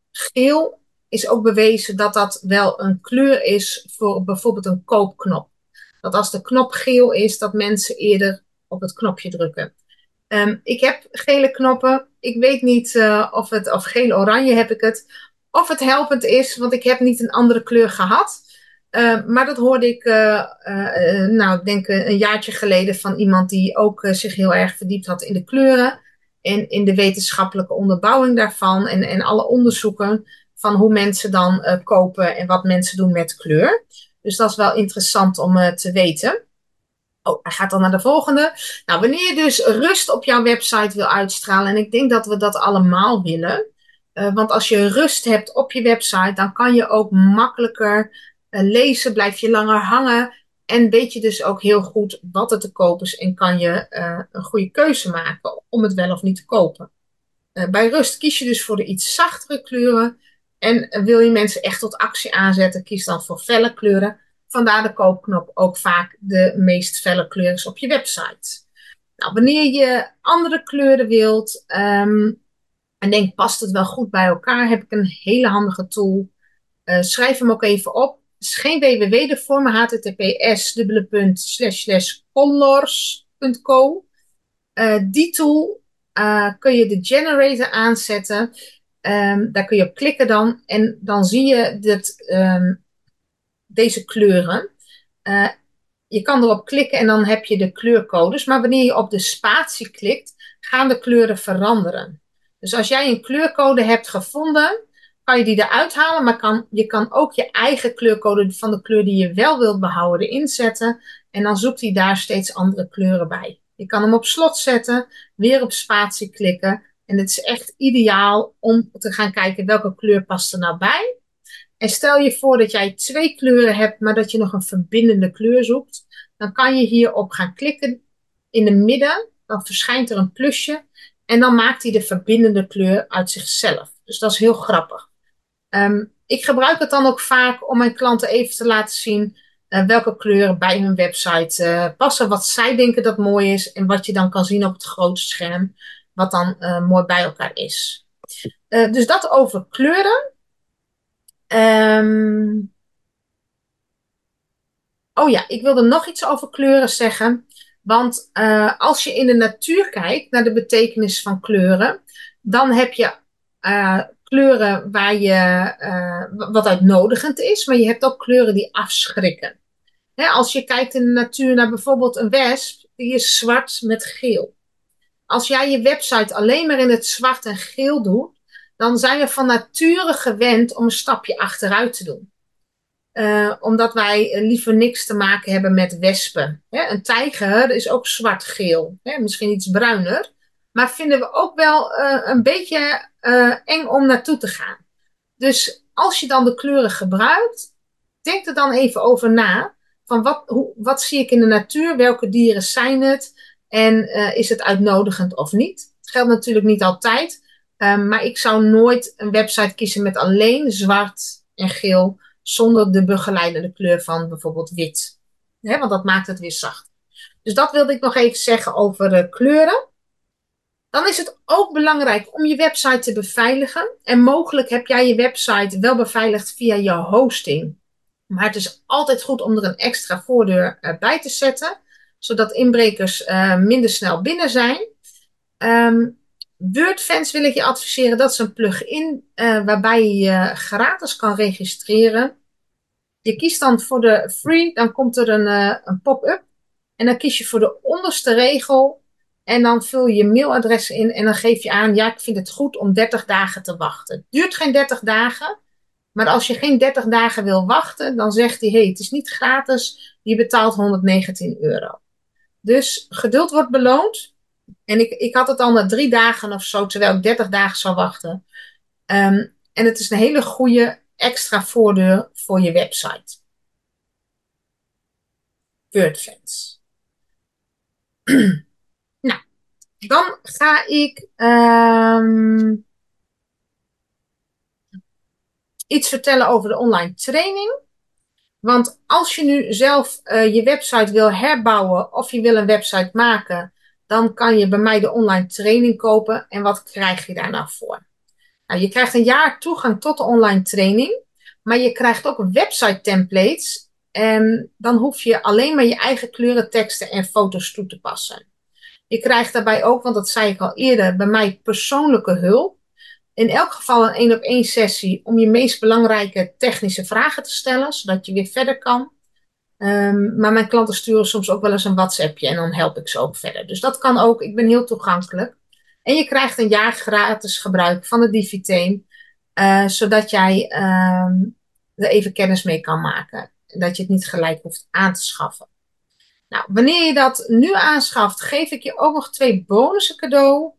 geel is ook bewezen dat dat wel een kleur is voor bijvoorbeeld een koopknop. Dat als de knop geel is, dat mensen eerder op het knopje drukken. Um, ik heb gele knoppen. Ik weet niet uh, of het, of geel-oranje heb ik het. Of het helpend is, want ik heb niet een andere kleur gehad. Uh, maar dat hoorde ik, uh, uh, nou, ik denk een jaartje geleden van iemand die ook uh, zich heel erg verdiept had in de kleuren. En in de wetenschappelijke onderbouwing daarvan. En, en alle onderzoeken van hoe mensen dan uh, kopen en wat mensen doen met kleur. Dus dat is wel interessant om uh, te weten. Oh, hij gaat dan naar de volgende. Nou, wanneer je dus rust op jouw website wil uitstralen. En ik denk dat we dat allemaal willen. Uh, want als je rust hebt op je website, dan kan je ook makkelijker uh, lezen. Blijf je langer hangen. En weet je dus ook heel goed wat er te koop is. En kan je uh, een goede keuze maken om het wel of niet te kopen. Uh, bij rust kies je dus voor de iets zachtere kleuren. En uh, wil je mensen echt tot actie aanzetten, kies dan voor felle kleuren. Vandaar de koopknop ook vaak de meest felle kleur is op je website. Nou, wanneer je andere kleuren wilt um, en denkt, past het wel goed bij elkaar, heb ik een hele handige tool. Uh, schrijf hem ook even op. Het is geen www ervoor, maar https dubbele punt slash slash colors punt co. Uh, die tool uh, kun je de generator aanzetten. Um, daar kun je op klikken dan. En dan zie je dat um, deze kleuren. Uh, je kan erop klikken en dan heb je de kleurcodes. Maar wanneer je op de spatie klikt, gaan de kleuren veranderen. Dus als jij een kleurcode hebt gevonden, kan je die eruit halen. Maar kan, je kan ook je eigen kleurcode van de kleur die je wel wilt behouden inzetten. En dan zoekt hij daar steeds andere kleuren bij. Je kan hem op slot zetten, weer op spatie klikken. En het is echt ideaal om te gaan kijken welke kleur past er nou bij. En stel je voor dat jij twee kleuren hebt, maar dat je nog een verbindende kleur zoekt. Dan kan je hierop gaan klikken in het midden. Dan verschijnt er een plusje. En dan maakt hij de verbindende kleur uit zichzelf. Dus dat is heel grappig. Um, ik gebruik het dan ook vaak om mijn klanten even te laten zien uh, welke kleuren bij hun website uh, passen. Wat zij denken dat mooi is. En wat je dan kan zien op het grote scherm. Wat dan uh, mooi bij elkaar is. Uh, dus dat over kleuren. Um, oh ja, ik wilde nog iets over kleuren zeggen. Want uh, als je in de natuur kijkt naar de betekenis van kleuren, dan heb je uh, kleuren waar je, uh, wat uitnodigend is, maar je hebt ook kleuren die afschrikken. Hè, als je kijkt in de natuur naar bijvoorbeeld een wesp, die is zwart met geel. Als jij je website alleen maar in het zwart en geel doet, dan zijn we van nature gewend om een stapje achteruit te doen. Uh, omdat wij liever niks te maken hebben met wespen. Hè? Een tijger is ook zwart-geel. Hè? Misschien iets bruiner. Maar vinden we ook wel uh, een beetje uh, eng om naartoe te gaan. Dus als je dan de kleuren gebruikt, denk er dan even over na. Van wat, hoe, wat zie ik in de natuur? Welke dieren zijn het? En uh, is het uitnodigend of niet? Het geldt natuurlijk niet altijd. Uh, maar ik zou nooit een website kiezen met alleen zwart en geel. Zonder de begeleidende kleur van bijvoorbeeld wit. Hè, want dat maakt het weer zacht. Dus dat wilde ik nog even zeggen over uh, kleuren. Dan is het ook belangrijk om je website te beveiligen. En mogelijk heb jij je website wel beveiligd via je hosting. Maar het is altijd goed om er een extra voordeur uh, bij te zetten. Zodat inbrekers uh, minder snel binnen zijn. Um, WordFence wil ik je adviseren. Dat is een plugin uh, waarbij je je gratis kan registreren. Je kiest dan voor de free, dan komt er een, uh, een pop-up. En dan kies je voor de onderste regel. En dan vul je je mailadres in en dan geef je aan, ja, ik vind het goed om dertig dagen te wachten. Het duurt geen dertig dagen, maar als je geen dertig dagen wil wachten, dan zegt hij, hey, het is niet gratis, je betaalt honderdnegentien euro. Dus geduld wordt beloond. En ik, ik had het al na drie dagen of zo, terwijl ik dertig dagen zou wachten. Um, en het is een hele goede extra voordeur voor je website. WordFence. Nou, dan ga ik um, iets vertellen over de online training. Want als je nu zelf uh, je website wil herbouwen of je wil een website maken, dan kan je bij mij de online training kopen. En wat krijg je daar nou voor? Nou, je krijgt een jaar toegang tot de online training, maar je krijgt ook website templates. En dan hoef je alleen maar je eigen kleuren, teksten en foto's toe te passen. Je krijgt daarbij ook, want dat zei ik al eerder, bij mij persoonlijke hulp. In elk geval een één op één sessie om je meest belangrijke technische vragen te stellen, zodat je weer verder kan. Um, maar mijn klanten sturen soms ook wel eens een WhatsAppje en dan help ik ze ook verder. Dus dat kan ook, ik ben heel toegankelijk. En je krijgt een jaar gratis gebruik van de Divitane, uh, zodat jij um, er even kennis mee kan maken. Dat je het niet gelijk hoeft aan te schaffen. Nou, wanneer je dat nu aanschaft, geef ik je ook nog twee bonussen cadeau.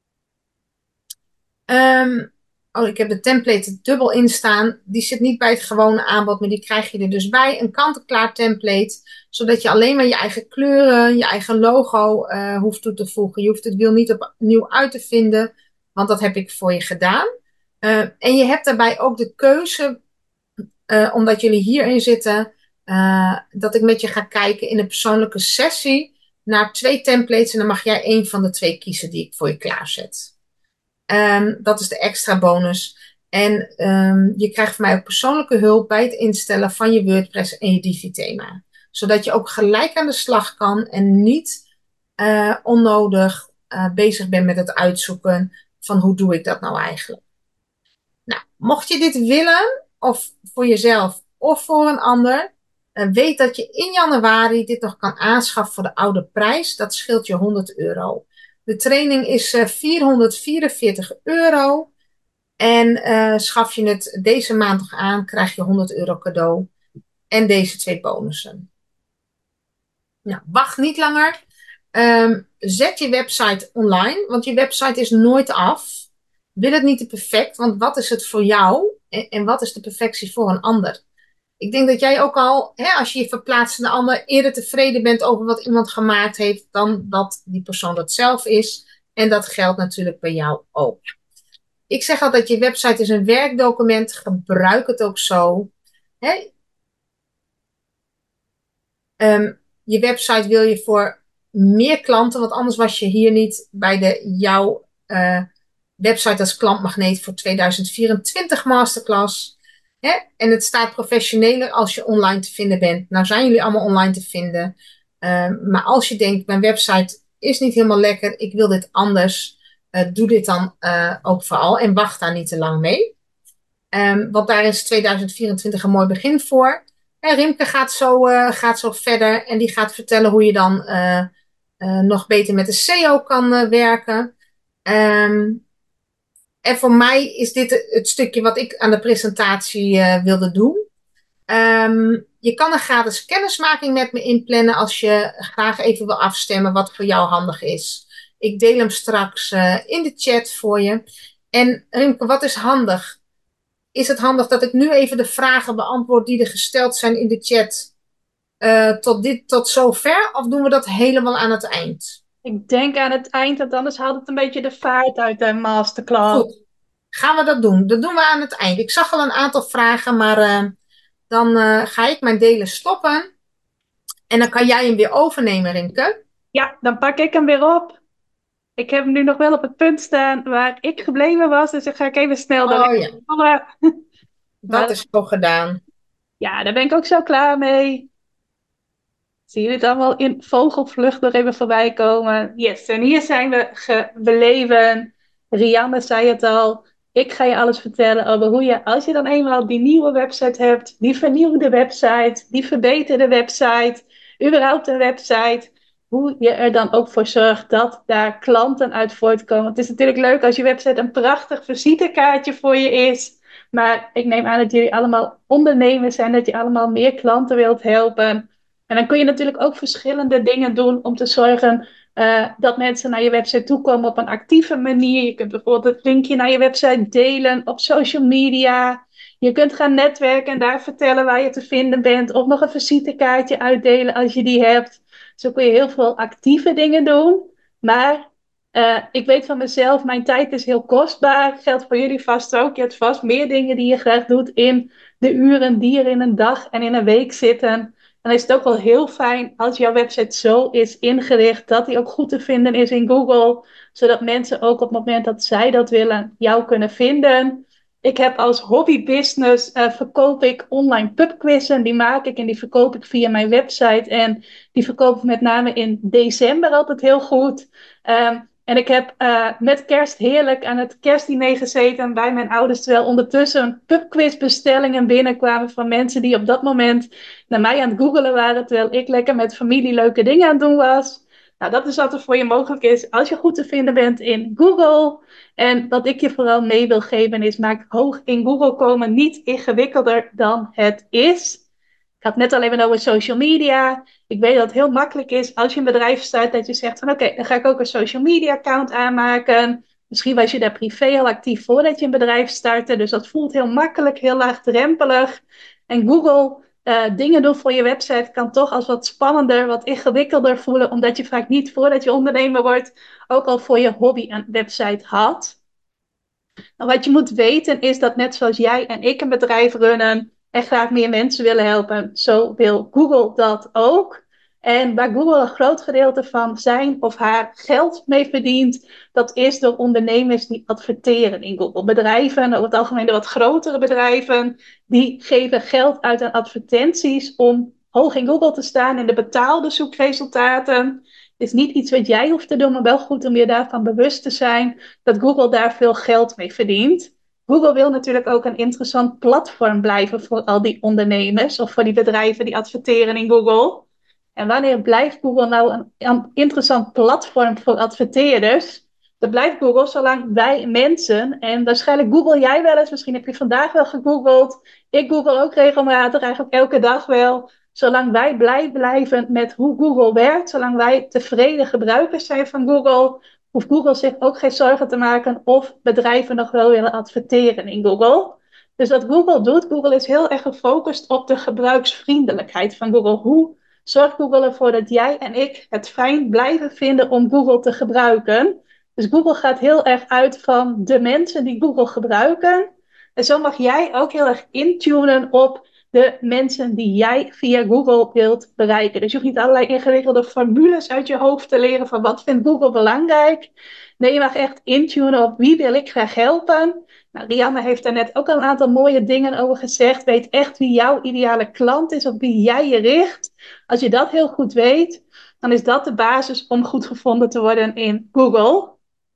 Um, oh, ik heb de template er dubbel in staan. Die zit niet bij het gewone aanbod, maar die krijg je er dus bij. Een kant-en-klaar template, zodat je alleen maar je eigen kleuren, je eigen logo uh, hoeft toe te voegen. Je hoeft het wiel niet opnieuw uit te vinden, want dat heb ik voor je gedaan. Uh, en je hebt daarbij ook de keuze, uh, omdat jullie hierin zitten, uh, dat ik met je ga kijken in een persoonlijke sessie naar twee templates. En dan mag jij één van de twee kiezen die ik voor je klaarzet. Um, dat is de extra bonus. En um, je krijgt van mij ook persoonlijke hulp bij het instellen van je WordPress en je Divi-thema. Zodat je ook gelijk aan de slag kan en niet uh, onnodig uh, bezig bent met het uitzoeken van hoe doe ik dat nou eigenlijk. Nou, mocht je dit willen, of voor jezelf of voor een ander, uh, weet dat je in januari dit nog kan aanschaffen voor de oude prijs. Dat scheelt je honderd euro. De training is uh, vierhonderdvierenveertig euro. En uh, schaf je het deze maand nog aan, krijg je honderd euro cadeau. En deze twee bonussen. Nou, wacht niet langer. Um, zet je website online, want je website is nooit af. Wil het niet te perfect, want wat is het voor jou en, en wat is de perfectie voor een ander? Ik denk dat jij ook al, hè, als je je verplaatst naar de ander, eerder tevreden bent over wat iemand gemaakt heeft dan dat die persoon dat zelf is. En dat geldt natuurlijk bij jou ook. Ik zeg altijd, je website is een werkdocument. Gebruik het ook zo. Hè? Um, je website wil je voor meer klanten, want anders was je hier niet bij de jouw uh, website als klantmagneet voor tweeduizend vierentwintig masterclass. Hè? En het staat professioneler als je online te vinden bent. Nou zijn jullie allemaal online te vinden. Um, maar als je denkt, mijn website is niet helemaal lekker, ik wil dit anders. Uh, doe dit dan uh, ook vooral en wacht daar niet te lang mee. Um, want daar is tweeduizend vierentwintig een mooi begin voor. En Rimke gaat zo, uh, gaat zo verder en die gaat vertellen hoe je dan uh, uh, nog beter met de S E O kan uh, werken. Um, en voor mij is dit het stukje wat ik aan de presentatie uh, wilde doen. Um, je kan een gratis kennismaking met me inplannen als je graag even wil afstemmen wat voor jou handig is. Ik deel hem straks uh, in de chat voor je. En Rimke, wat is handig? Is het handig dat ik nu even de vragen beantwoord die er gesteld zijn in de chat uh, tot, dit, tot zover? Of doen we dat helemaal aan het eind? Ik denk aan het eind, want anders haalt het een beetje de vaart uit de masterclass. Goed, gaan we dat doen. Dat doen we aan het eind. Ik zag al een aantal vragen, maar uh, dan uh, ga ik mijn delen stoppen. En dan kan jij hem weer overnemen, Rimke. Ja, dan pak ik hem weer op. Ik heb hem nu nog wel op het punt staan waar ik gebleven was. Dus dan ga ik even snel oh, doorheen. Ja. Maar, dat is toch gedaan. Ja, daar ben ik ook zo klaar mee. Zie je het allemaal in vogelvlucht nog even voorbij komen? Yes, en hier zijn we gebleven. Rianne zei het al. Ik ga je alles vertellen over hoe je, als je dan eenmaal die nieuwe website hebt, die vernieuwde website, die verbeterde website, überhaupt een website, hoe je er dan ook voor zorgt dat daar klanten uit voortkomen. Het is natuurlijk leuk als je website een prachtig visitekaartje voor je is. Maar ik neem aan dat jullie allemaal ondernemers zijn, dat je allemaal meer klanten wilt helpen. En dan kun je natuurlijk ook verschillende dingen doen om te zorgen uh, dat mensen naar je website toekomen op een actieve manier. Je kunt bijvoorbeeld het linkje naar je website delen op social media. Je kunt gaan netwerken en daar vertellen waar je te vinden bent. Of nog een visitekaartje uitdelen als je die hebt. Zo kun je heel veel actieve dingen doen. Maar uh, ik weet van mezelf, mijn tijd is heel kostbaar. Geldt voor jullie vast ook. Je hebt vast meer dingen die je graag doet in de uren die er in een dag en in een week zitten. Dan is het ook wel heel fijn als jouw website zo is ingericht dat die ook goed te vinden is in Google, zodat mensen ook op het moment dat zij dat willen, jou kunnen vinden. Ik heb als hobbybusiness uh, verkoop ik online pubquizzen. Die maak ik en die verkoop ik via mijn website. En die verkoop ik met name in december altijd heel goed. Um, en ik heb uh, met kerst heerlijk aan het kerstdiner gezeten bij mijn ouders. Terwijl ondertussen pubquizbestellingen binnenkwamen van mensen die op dat moment naar mij aan het googelen waren. Terwijl ik lekker met familie leuke dingen aan het doen was. Nou, dat is wat er voor je mogelijk is als je goed te vinden bent in Google. En wat ik je vooral mee wil geven is, maak hoog in Google komen niet ingewikkelder dan het is. Ik had het net al even over social media. Ik weet dat het heel makkelijk is als je een bedrijf start, dat je zegt van oké, okay, dan ga ik ook een social media account aanmaken. Misschien was je daar privé al actief voordat je een bedrijf startte. Dus dat voelt heel makkelijk, heel laagdrempelig. En Google uh, dingen doen voor je website kan toch als wat spannender, wat ingewikkelder voelen. Omdat je vaak niet voordat je ondernemer wordt ook al voor je hobby een website had. Nou, wat je moet weten is dat net zoals jij en ik een bedrijf runnen en graag meer mensen willen helpen, zo wil Google dat ook. En waar Google een groot gedeelte van zijn of haar geld mee verdient, dat is door ondernemers die adverteren in Google. Bedrijven, over het algemeen de wat grotere bedrijven, die geven geld uit aan advertenties om hoog in Google te staan in de betaalde zoekresultaten. Het is niet iets wat jij hoeft te doen, maar wel goed om je daarvan bewust te zijn dat Google daar veel geld mee verdient. Google wil natuurlijk ook een interessant platform blijven voor al die ondernemers of voor die bedrijven die adverteren in Google. En wanneer blijft Google nou een, een interessant platform voor adverteerders? Dat blijft Google zolang wij mensen, en waarschijnlijk Google jij wel eens, misschien heb je vandaag wel gegoogeld. Ik google ook regelmatig, eigenlijk elke dag wel. Zolang wij blij blijven met hoe Google werkt, zolang wij tevreden gebruikers zijn van Google, hoeft Google zich ook geen zorgen te maken of bedrijven nog wel willen adverteren in Google. Dus wat Google doet, Google is heel erg gefocust op de gebruiksvriendelijkheid van Google. Hoe zorgt Google ervoor dat jij en ik het fijn blijven vinden om Google te gebruiken? Dus Google gaat heel erg uit van de mensen die Google gebruiken. En zo mag jij ook heel erg intunen op de mensen die jij via Google wilt bereiken. Dus je hoeft niet allerlei ingewikkelde formules uit je hoofd te leren van wat vindt Google belangrijk. Nee, je mag echt intunen op wie wil ik graag helpen. Nou, Rianne heeft daar net ook al een aantal mooie dingen over gezegd. Weet echt wie jouw ideale klant is, op wie jij je richt. Als je dat heel goed weet, dan is dat de basis om goed gevonden te worden in Google.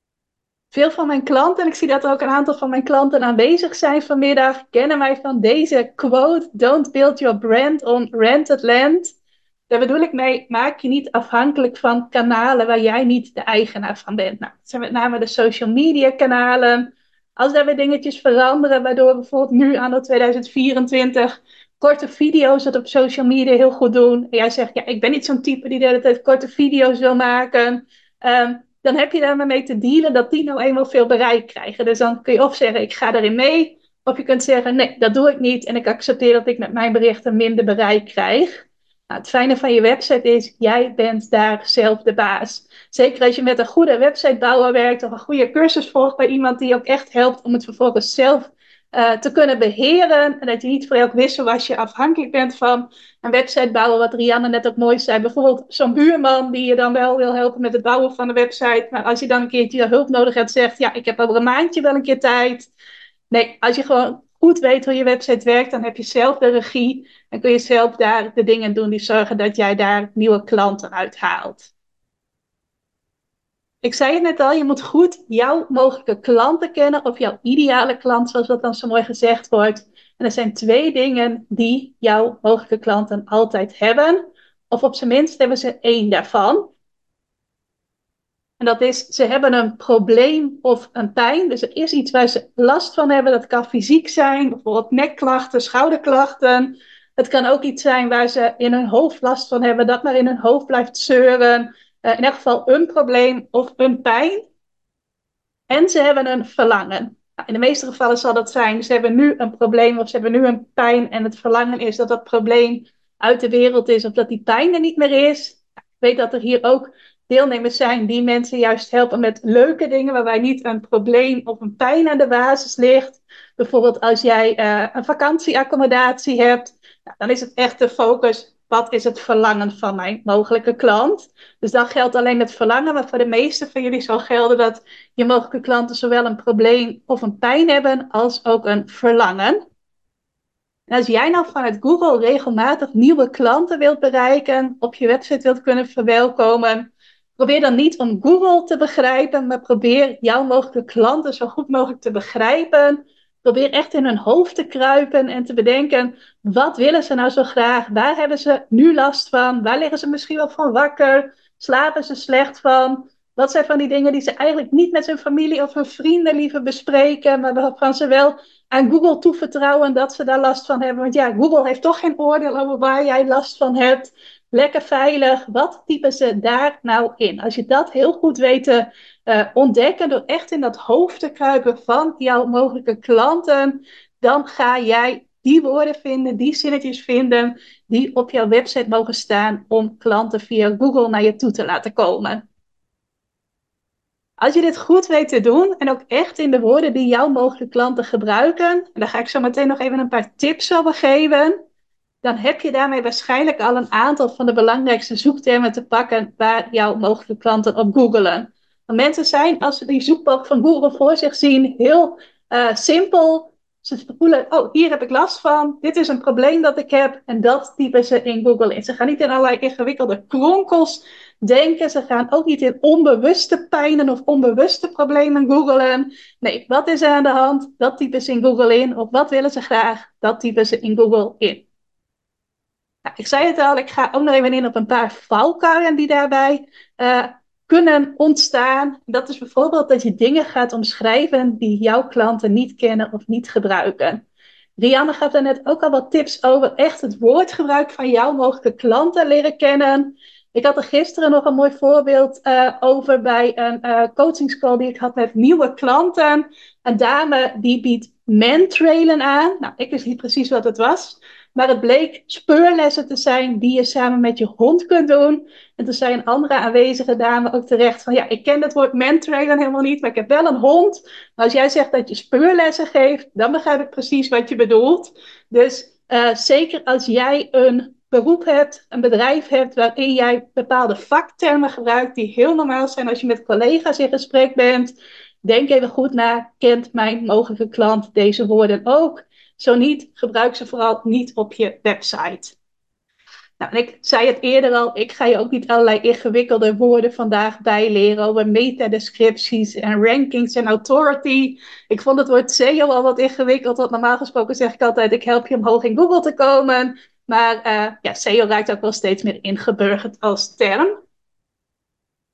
Veel van mijn klanten, en ik zie dat er ook een aantal van mijn klanten aanwezig zijn vanmiddag, kennen mij van deze quote: Don't build your brand on rented land. Daar bedoel ik mee, maak je niet afhankelijk van kanalen waar jij niet de eigenaar van bent. Nou, dat zijn met name de social media kanalen. Als daar weer dingetjes veranderen, waardoor bijvoorbeeld nu aan twintig vierentwintig korte video's dat op social media heel goed doen. En jij zegt, ja, ik ben niet zo'n type die de hele tijd korte video's wil maken. Um, dan heb je daar maar mee te dealen dat die nou eenmaal veel bereik krijgen. Dus dan kun je of zeggen, ik ga erin mee. Of je kunt zeggen, nee, dat doe ik niet. En ik accepteer dat ik met mijn berichten minder bereik krijg. Nou, het fijne van je website is, jij bent daar zelf de baas. Zeker als je met een goede websitebouwer werkt of een goede cursus volgt bij iemand die ook echt helpt om het vervolgens zelf uh, te kunnen beheren. En dat je niet voor elk wisselwasje afhankelijk bent van een websitebouwer, wat Rianne net ook mooi zei. Bijvoorbeeld zo'n buurman die je dan wel wil helpen met het bouwen van de website. Maar als je dan een keertje hulp nodig hebt, zegt, ja, ik heb over een maandje wel een keer tijd. Nee, als je gewoon goed weet hoe je website werkt, dan heb je zelf de regie. En kun je zelf daar de dingen doen die zorgen dat jij daar nieuwe klanten uithaalt. Ik zei het net al, je moet goed jouw mogelijke klanten kennen, of jouw ideale klant, zoals dat dan zo mooi gezegd wordt. En er zijn twee dingen die jouw mogelijke klanten altijd hebben, of op zijn minst hebben ze één daarvan. En dat is, ze hebben een probleem of een pijn. Dus er is iets waar ze last van hebben. Dat kan fysiek zijn, bijvoorbeeld nekklachten, schouderklachten. Het kan ook iets zijn waar ze in hun hoofd last van hebben, dat maar in hun hoofd blijft zeuren. Uh, in elk geval een probleem of een pijn. En ze hebben een verlangen. Nou, in de meeste gevallen zal dat zijn, ze hebben nu een probleem of ze hebben nu een pijn. En het verlangen is dat dat probleem uit de wereld is of dat die pijn er niet meer is. Ik weet dat er hier ook deelnemers zijn die mensen juist helpen met leuke dingen, waarbij niet een probleem of een pijn aan de basis ligt. Bijvoorbeeld als jij uh, een vakantieaccommodatie hebt, nou, dan is het echt de focus, wat is het verlangen van mijn mogelijke klant? Dus dan geldt alleen het verlangen, maar voor de meeste van jullie zal gelden dat je mogelijke klanten zowel een probleem of een pijn hebben, als ook een verlangen. En als jij nou vanuit Google regelmatig nieuwe klanten wilt bereiken, op je website wilt kunnen verwelkomen, probeer dan niet om Google te begrijpen, maar probeer jouw mogelijke klanten zo goed mogelijk te begrijpen. Probeer echt in hun hoofd te kruipen en te bedenken, wat willen ze nou zo graag? Waar hebben ze nu last van? Waar liggen ze misschien wel van wakker? Slapen ze slecht van? Wat zijn van die dingen die ze eigenlijk niet met hun familie of hun vrienden liever bespreken, maar waarvan ze wel aan Google toevertrouwen dat ze daar last van hebben? Want ja, Google heeft toch geen oordeel over waar jij last van hebt. Lekker veilig. Wat typen ze daar nou in? Als je dat heel goed weet te uh, ontdekken door echt in dat hoofd te kruipen van jouw mogelijke klanten, dan ga jij die woorden vinden, die zinnetjes vinden, die op jouw website mogen staan om klanten via Google naar je toe te laten komen. Als je dit goed weet te doen en ook echt in de woorden die jouw mogelijke klanten gebruiken, en daar ga ik zo meteen nog even een paar tips over geven, dan heb je daarmee waarschijnlijk al een aantal van de belangrijkste zoektermen te pakken waar jouw mogelijke klanten op googelen. Want mensen zijn, als ze die zoekbalk van Google voor zich zien, heel uh, simpel. Ze voelen, oh, hier heb ik last van, dit is een probleem dat ik heb, en dat typen ze in Google in. Ze gaan niet in allerlei ingewikkelde kronkels denken, ze gaan ook niet in onbewuste pijnen of onbewuste problemen googelen. Nee, wat is er aan de hand? Dat typen ze in Google in. Of wat willen ze graag? Dat typen ze in Google in. Nou, ik zei het al, ik ga ook nog even in op een paar valkuilen die daarbij uh, kunnen ontstaan. Dat is bijvoorbeeld dat je dingen gaat omschrijven die jouw klanten niet kennen of niet gebruiken. Rianne gaf daar net ook al wat tips over echt het woordgebruik van jouw mogelijke klanten leren kennen. Ik had er gisteren nog een mooi voorbeeld uh, over bij een uh, coachingscall die ik had met nieuwe klanten. Een dame die biedt mentrailen aan. Nou, ik wist niet precies wat het was. Maar het bleek speurlessen te zijn die je samen met je hond kunt doen. En toen zei een andere aanwezige dame ook terecht van, ja, ik ken het woord mentrailen helemaal niet, maar ik heb wel een hond. Maar als jij zegt dat je speurlessen geeft, dan begrijp ik precies wat je bedoelt. Dus uh, zeker als jij een beroep hebt, een bedrijf hebt waarin jij bepaalde vaktermen gebruikt die heel normaal zijn als je met collega's in gesprek bent, denk even goed na, kent mijn mogelijke klant deze woorden ook? Zo niet, gebruik ze vooral niet op je website. Nou, en ik zei het eerder al, ik ga je ook niet allerlei ingewikkelde woorden vandaag bijleren over metadescripties en rankings en authority. Ik vond het woord S E O al wat ingewikkeld, want normaal gesproken zeg ik altijd, ik help je om hoog in Google te komen. Maar uh, ja, S E O raakt ook wel steeds meer ingeburgerd als term.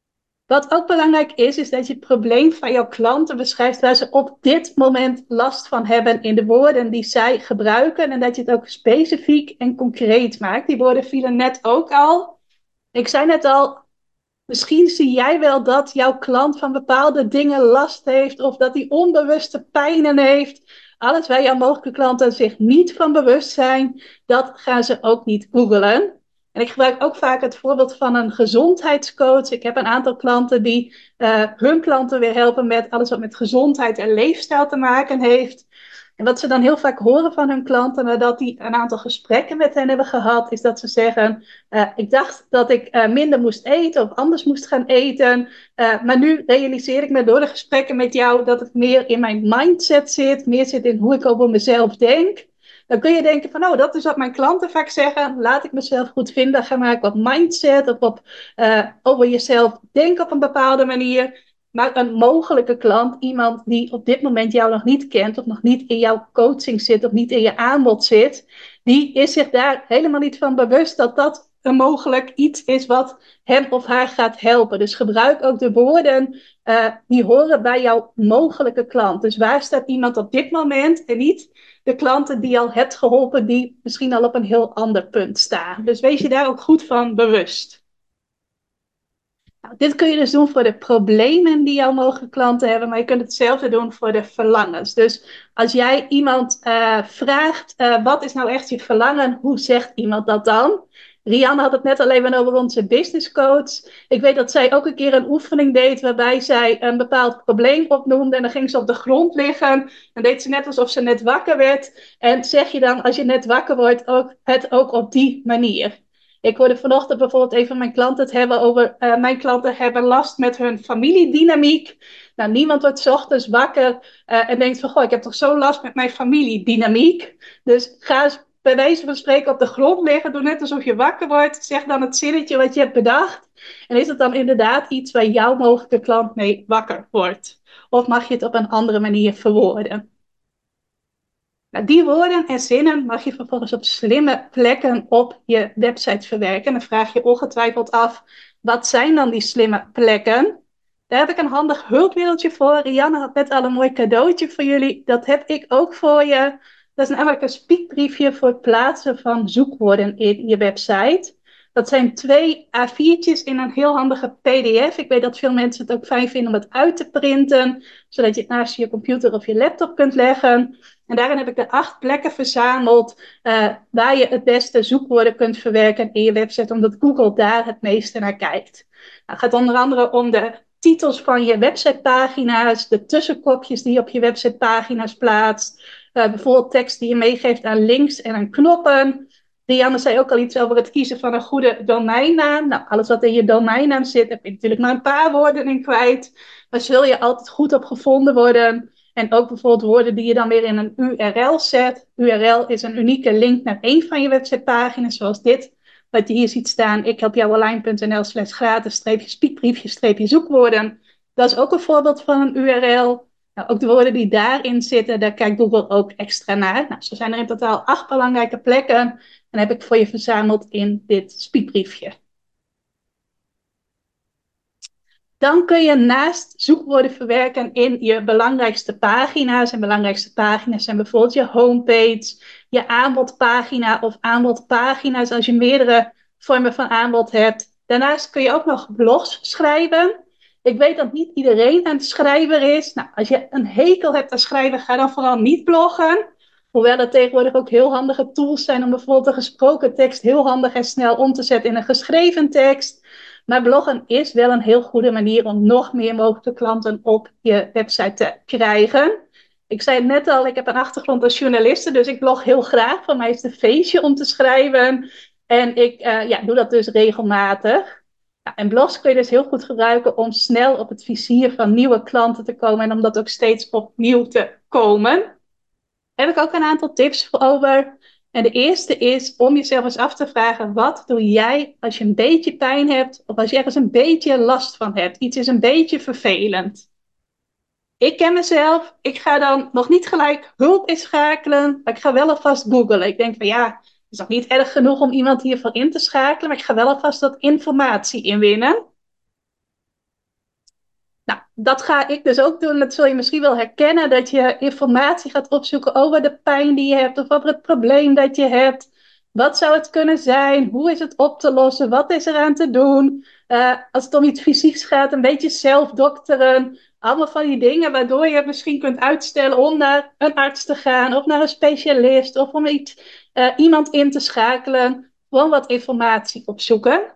Wat ook belangrijk is, is dat je het probleem van jouw klanten beschrijft waar ze op dit moment last van hebben in de woorden die zij gebruiken. En dat je het ook specifiek en concreet maakt. Die woorden vielen net ook al. Ik zei net al, misschien zie jij wel dat jouw klant van bepaalde dingen last heeft of dat hij onbewuste pijnen heeft. Alles waar jouw mogelijke klanten zich niet van bewust zijn, dat gaan ze ook niet googlen. En ik gebruik ook vaak het voorbeeld van een gezondheidscoach. Ik heb een aantal klanten die uh, hun klanten weer helpen met alles wat met gezondheid en leefstijl te maken heeft. En wat ze dan heel vaak horen van hun klanten, nadat die een aantal gesprekken met hen hebben gehad, is dat ze zeggen, uh, ik dacht dat ik uh, minder moest eten of anders moest gaan eten. Uh, maar nu realiseer ik me door de gesprekken met jou dat het meer in mijn mindset zit, meer zit in hoe ik over mezelf denk. Dan kun je denken van, oh, dat is wat mijn klanten vaak zeggen. Laat ik mezelf goed vinden, ga maar op mindset of op uh, over jezelf denken op een bepaalde manier. Maar een mogelijke klant, iemand die op dit moment jou nog niet kent of nog niet in jouw coaching zit of niet in je aanbod zit, die is zich daar helemaal niet van bewust dat dat een mogelijk iets is wat hem of haar gaat helpen. Dus gebruik ook de woorden uh, die horen bij jouw mogelijke klant. Dus waar staat iemand op dit moment en niet de klanten die al hebt geholpen, die misschien al op een heel ander punt staan. Dus wees je daar ook goed van bewust. Nou, dit kun je dus doen voor de problemen die jouw mogelijke klanten hebben, maar je kunt hetzelfde doen voor de verlangens. Dus als jij iemand uh, vraagt, uh, wat is nou echt je verlangen, hoe zegt iemand dat dan? Rianne had het net al even over onze business coach. Ik weet dat zij ook een keer een oefening deed waarbij zij een bepaald probleem opnoemde en dan ging ze op de grond liggen en deed ze net alsof ze net wakker werd. En zeg je dan, als je net wakker wordt, ook, het ook op die manier. Ik hoorde vanochtend bijvoorbeeld even mijn klanten het hebben over, uh, mijn klanten hebben last met hun familiedynamiek. Nou, niemand wordt 's ochtends wakker uh, en denkt van, goh, ik heb toch zo last met mijn familiedynamiek. Dus ga eens bij wijze van spreken op de grond liggen, doe net alsof je wakker wordt. Zeg dan het zinnetje wat je hebt bedacht. En is het dan inderdaad iets waar jouw mogelijke klant mee wakker wordt? Of mag je het op een andere manier verwoorden? Nou, die woorden en zinnen mag je vervolgens op slimme plekken op je website verwerken. Dan vraag je ongetwijfeld af, wat zijn dan die slimme plekken? Daar heb ik een handig hulpmiddeltje voor. Rianne had net al een mooi cadeautje voor jullie. Dat heb ik ook voor je. Dat is namelijk een spiekbriefje voor het plaatsen van zoekwoorden in je website. Dat zijn twee A viertjes in een heel handige P D F. Ik weet dat veel mensen het ook fijn vinden om het uit te printen, zodat je het naast je computer of je laptop kunt leggen. En daarin heb ik de acht plekken verzameld uh, waar je het beste zoekwoorden kunt verwerken in je website, omdat Google daar het meeste naar kijkt. Nou, het gaat onder andere om de titels van je websitepagina's, de tussenkopjes die je op je websitepagina's plaatst, uh, bijvoorbeeld tekst die je meegeeft aan links en aan knoppen. Diana zei ook al iets over het kiezen van een goede domeinnaam. Nou, alles wat in je domeinnaam zit, heb je natuurlijk maar een paar woorden in kwijt. Maar zul je altijd goed op gevonden worden. En ook bijvoorbeeld woorden die je dan weer in een U R L zet. U R L is een unieke link naar één van je websitepagina's, zoals dit. Wat je hier ziet staan, ik help jou online.nl slash gratis streepje spiekbriefje streepje zoekwoorden. Dat is ook een voorbeeld van een U R L. Nou, ook de woorden die daarin zitten, daar kijkt Google ook extra naar. Nou, zo zijn er in totaal acht belangrijke plekken. En heb ik voor je verzameld in dit spiekbriefje. Dan kun je naast zoekwoorden verwerken in je belangrijkste pagina's. En belangrijkste pagina's zijn bijvoorbeeld je homepage, je aanbodpagina of aanbodpagina's als je meerdere vormen van aanbod hebt. Daarnaast kun je ook nog blogs schrijven. Ik weet dat niet iedereen een schrijver is. Nou, als je een hekel hebt aan schrijven, ga dan vooral niet bloggen. Hoewel er tegenwoordig ook heel handige tools zijn om bijvoorbeeld een gesproken tekst heel handig en snel om te zetten in een geschreven tekst. Maar bloggen is wel een heel goede manier om nog meer mogelijke klanten op je website te krijgen. Ik zei het net al, ik heb een achtergrond als journaliste, dus ik blog heel graag. Voor mij is het een feestje om te schrijven. En ik uh, ja, doe dat dus regelmatig. Ja, en blogs kun je dus heel goed gebruiken om snel op het vizier van nieuwe klanten te komen en om dat ook steeds opnieuw te komen. Heb ik ook een aantal tips voor over. En de eerste is om jezelf eens af te vragen, wat doe jij als je een beetje pijn hebt of als je ergens een beetje last van hebt? Iets is een beetje vervelend. Ik ken mezelf, ik ga dan nog niet gelijk hulp inschakelen, maar ik ga wel alvast googlen. Ik denk van ja, het is nog niet erg genoeg om iemand hiervoor in te schakelen, maar ik ga wel alvast wat informatie inwinnen. Nou, dat ga ik dus ook doen. Dat zul je misschien wel herkennen, dat je informatie gaat opzoeken over de pijn die je hebt of over het probleem dat je hebt. Wat zou het kunnen zijn? Hoe is het op te lossen? Wat is er aan te doen? Uh, als het om iets fysieks gaat, een beetje zelfdokteren. Allemaal van die dingen waardoor je het misschien kunt uitstellen om naar een arts te gaan of naar een specialist of om iets, uh, iemand in te schakelen. Gewoon wat informatie opzoeken.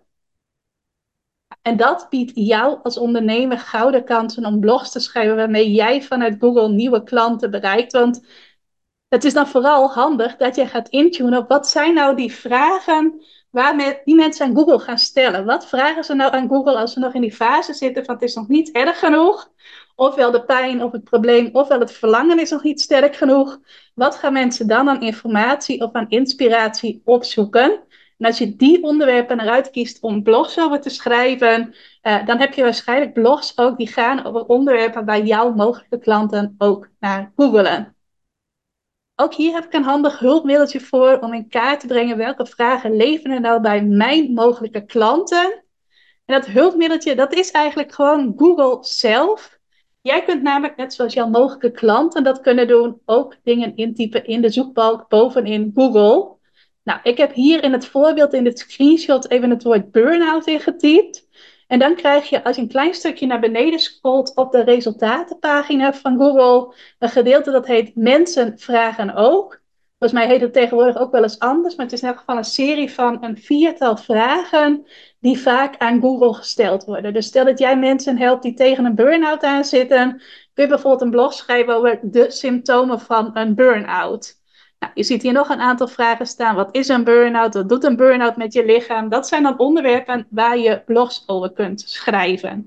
En dat biedt jou als ondernemer gouden kansen om blogs te schrijven waarmee jij vanuit Google nieuwe klanten bereikt. Want het is dan vooral handig dat je gaat intunen op wat zijn nou die vragen waarmee die mensen aan Google gaan stellen. Wat vragen ze nou aan Google als ze nog in die fase zitten van het is nog niet erg genoeg? Ofwel de pijn of het probleem, ofwel het verlangen is nog niet sterk genoeg. Wat gaan mensen dan aan informatie of aan inspiratie opzoeken? En als je die onderwerpen eruit kiest om blogs over te schrijven, uh, dan heb je waarschijnlijk blogs ook die gaan over onderwerpen waar jouw mogelijke klanten ook naar googelen. Ook hier heb ik een handig hulpmiddeltje voor om in kaart te brengen welke vragen leven er nou bij mijn mogelijke klanten. En dat hulpmiddeltje, dat is eigenlijk gewoon Google zelf. Jij kunt namelijk, net zoals jouw mogelijke klanten dat kunnen doen, ook dingen intypen in de zoekbalk bovenin Google. Nou, ik heb hier in het voorbeeld, in dit screenshot, even het woord burn-out ingetypt. En dan krijg je, als je een klein stukje naar beneden scrolt op de resultatenpagina van Google, een gedeelte dat heet mensen vragen ook. Volgens mij heet het tegenwoordig ook wel eens anders, maar het is in elk geval een serie van een viertal vragen die vaak aan Google gesteld worden. Dus stel dat jij mensen helpt die tegen een burn-out aan zitten, kun je bijvoorbeeld een blog schrijven over de symptomen van een burn-out. Nou, je ziet hier nog een aantal vragen staan. Wat is een burn-out? Wat doet een burn-out met je lichaam? Dat zijn dan onderwerpen waar je blogs over kunt schrijven.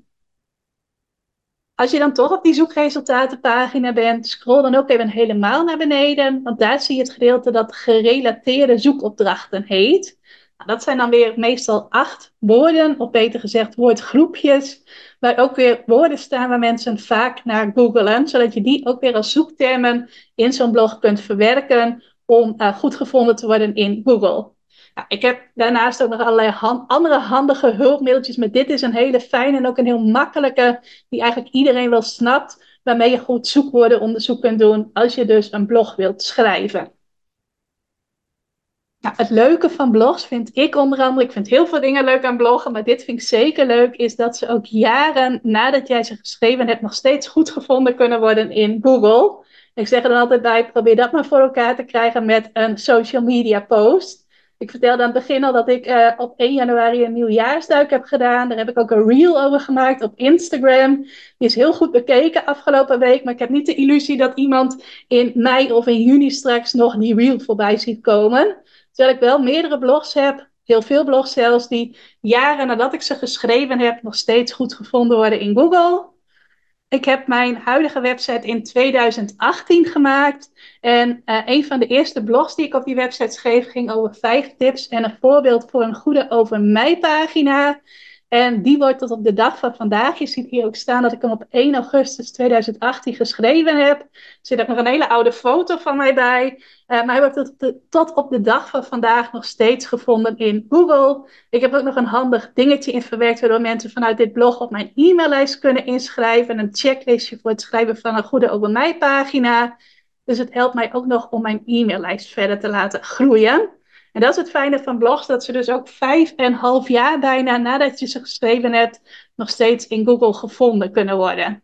Als je dan toch op die zoekresultatenpagina bent, scroll dan ook even helemaal naar beneden, want daar zie je het gedeelte dat gerelateerde zoekopdrachten heet. Nou, dat zijn dan weer meestal acht woorden, of beter gezegd woordgroepjes, waar ook weer woorden staan waar mensen vaak naar googelen, zodat je die ook weer als zoektermen in zo'n blog kunt verwerken om uh, goed gevonden te worden in Google. Nou, ik heb daarnaast ook nog allerlei hand, andere handige hulpmiddeltjes, maar dit is een hele fijne en ook een heel makkelijke, die eigenlijk iedereen wel snapt, waarmee je goed zoekwoordenonderzoek kunt doen als je dus een blog wilt schrijven. Nou, het leuke van blogs vind ik onder andere, ik vind heel veel dingen leuk aan bloggen, maar dit vind ik zeker leuk, is dat ze ook jaren nadat jij ze geschreven hebt nog steeds goed gevonden kunnen worden in Google. Ik zeg er dan altijd bij, probeer dat maar voor elkaar te krijgen met een social media post. Ik vertelde aan het begin al dat ik uh, op één januari een nieuwjaarsduik heb gedaan. Daar heb ik ook een reel over gemaakt op Instagram. Die is heel goed bekeken afgelopen week. Maar ik heb niet de illusie dat iemand in mei of in juni straks nog die reel voorbij ziet komen. Terwijl ik wel meerdere blogs heb, heel veel blogs zelfs, die jaren nadat ik ze geschreven heb nog steeds goed gevonden worden in Google. Ik heb mijn huidige website in tweeduizend achttien gemaakt. En uh, een van de eerste blogs die ik op die website schreef ging over vijf tips en een voorbeeld voor een goede over mij pagina. En die wordt tot op de dag van vandaag. Je ziet hier ook staan dat ik hem op één augustus tweeduizend achttien geschreven heb. Er zit ook nog een hele oude foto van mij bij. Uh, maar hij wordt tot, de, tot op de dag van vandaag nog steeds gevonden in Google. Ik heb ook nog een handig dingetje in verwerkt, waardoor mensen vanuit dit blog op mijn e-maillijst kunnen inschrijven. Een checklistje voor het schrijven van een goede over mij pagina. Dus het helpt mij ook nog om mijn e-maillijst verder te laten groeien. En dat is het fijne van blogs, dat ze dus ook vijf en een half jaar bijna nadat je ze geschreven hebt, nog steeds in Google gevonden kunnen worden.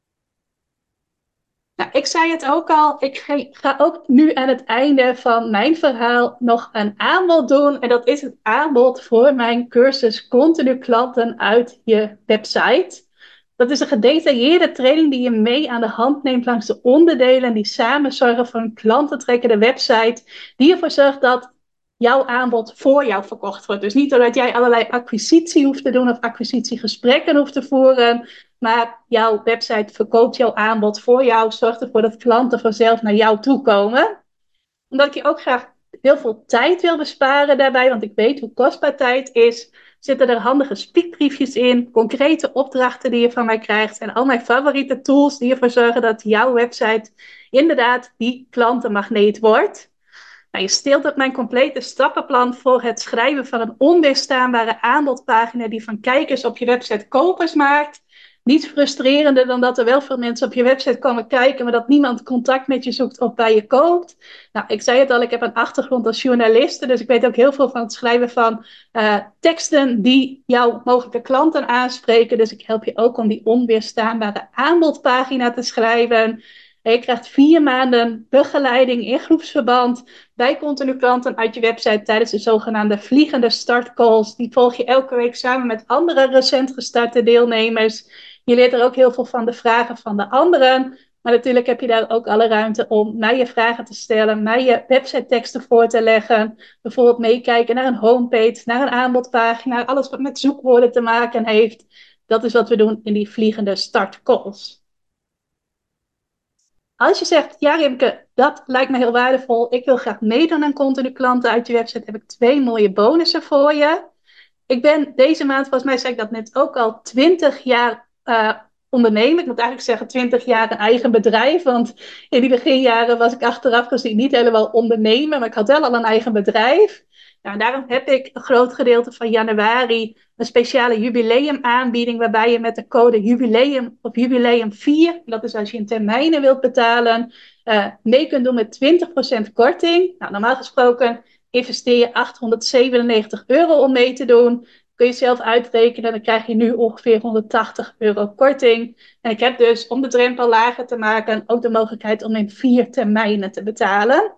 Nou, ik zei het ook al, ik ga ook nu aan het einde van mijn verhaal nog een aanbod doen. En dat is het aanbod voor mijn cursus Continu Klanten uit je website. Dat is een gedetailleerde training die je mee aan de hand neemt langs de onderdelen die samen zorgen voor een klantentrekkende website. Die ervoor zorgt dat jouw aanbod voor jou verkocht wordt. Dus niet doordat jij allerlei acquisitie hoeft te doen of acquisitiegesprekken hoeft te voeren. Maar jouw website verkoopt jouw aanbod voor jou. Zorgt ervoor dat klanten vanzelf naar jou toe komen. Omdat ik je ook graag heel veel tijd wil besparen daarbij. Want ik weet hoe kostbaar tijd is. Zitten er handige speakbriefjes in. Concrete opdrachten die je van mij krijgt. En al mijn favoriete tools die ervoor zorgen dat jouw website inderdaad die klantenmagneet wordt. Nou, je steelt op mijn complete stappenplan voor het schrijven van een onweerstaanbare aanbodpagina die van kijkers op je website kopers maakt. niets frustrerender dan dat er wel veel mensen op je website komen kijken, maar dat niemand contact met je zoekt of bij je koopt. Nou, ik zei het al, ik heb een achtergrond als journaliste, dus ik weet ook heel veel van het schrijven van uh, teksten die jouw mogelijke klanten aanspreken. Dus ik help je ook om die onweerstaanbare aanbodpagina te schrijven. En je krijgt vier maanden begeleiding in groepsverband bij continu klanten uit je website tijdens de zogenaamde vliegende startcalls. Die volg je elke week samen met andere recent gestarte deelnemers. Je leert er ook heel veel van de vragen van de anderen. Maar natuurlijk heb je daar ook alle ruimte om mij je vragen te stellen, mij je website teksten voor te leggen. Bijvoorbeeld meekijken naar een homepage, naar een aanbodpagina, alles wat met zoekwoorden te maken heeft. Dat is wat we doen in die vliegende startcalls. Als je zegt, ja Rimke, dat lijkt me heel waardevol. Ik wil graag meedoen aan continu klanten uit je website. Heb ik twee mooie bonussen voor je. Ik ben deze maand, volgens mij zei ik dat net ook al, twintig jaar uh, ondernemer. Ik moet eigenlijk zeggen twintig jaar een eigen bedrijf. Want in die beginjaren was ik achteraf gezien niet helemaal ondernemer. Maar ik had wel al een eigen bedrijf. Nou, en daarom heb ik een groot gedeelte van januari een speciale jubileumaanbieding. Waarbij je met de code jubileum of jubileum vier, dat is als je in termijnen wilt betalen, uh, mee kunt doen met twintig procent korting. Nou, normaal gesproken investeer je achthonderdzevenennegentig euro om mee te doen. Kun je zelf uitrekenen, dan krijg je nu ongeveer honderdtachtig euro korting. En ik heb dus, om de drempel lager te maken, ook de mogelijkheid om in vier termijnen te betalen.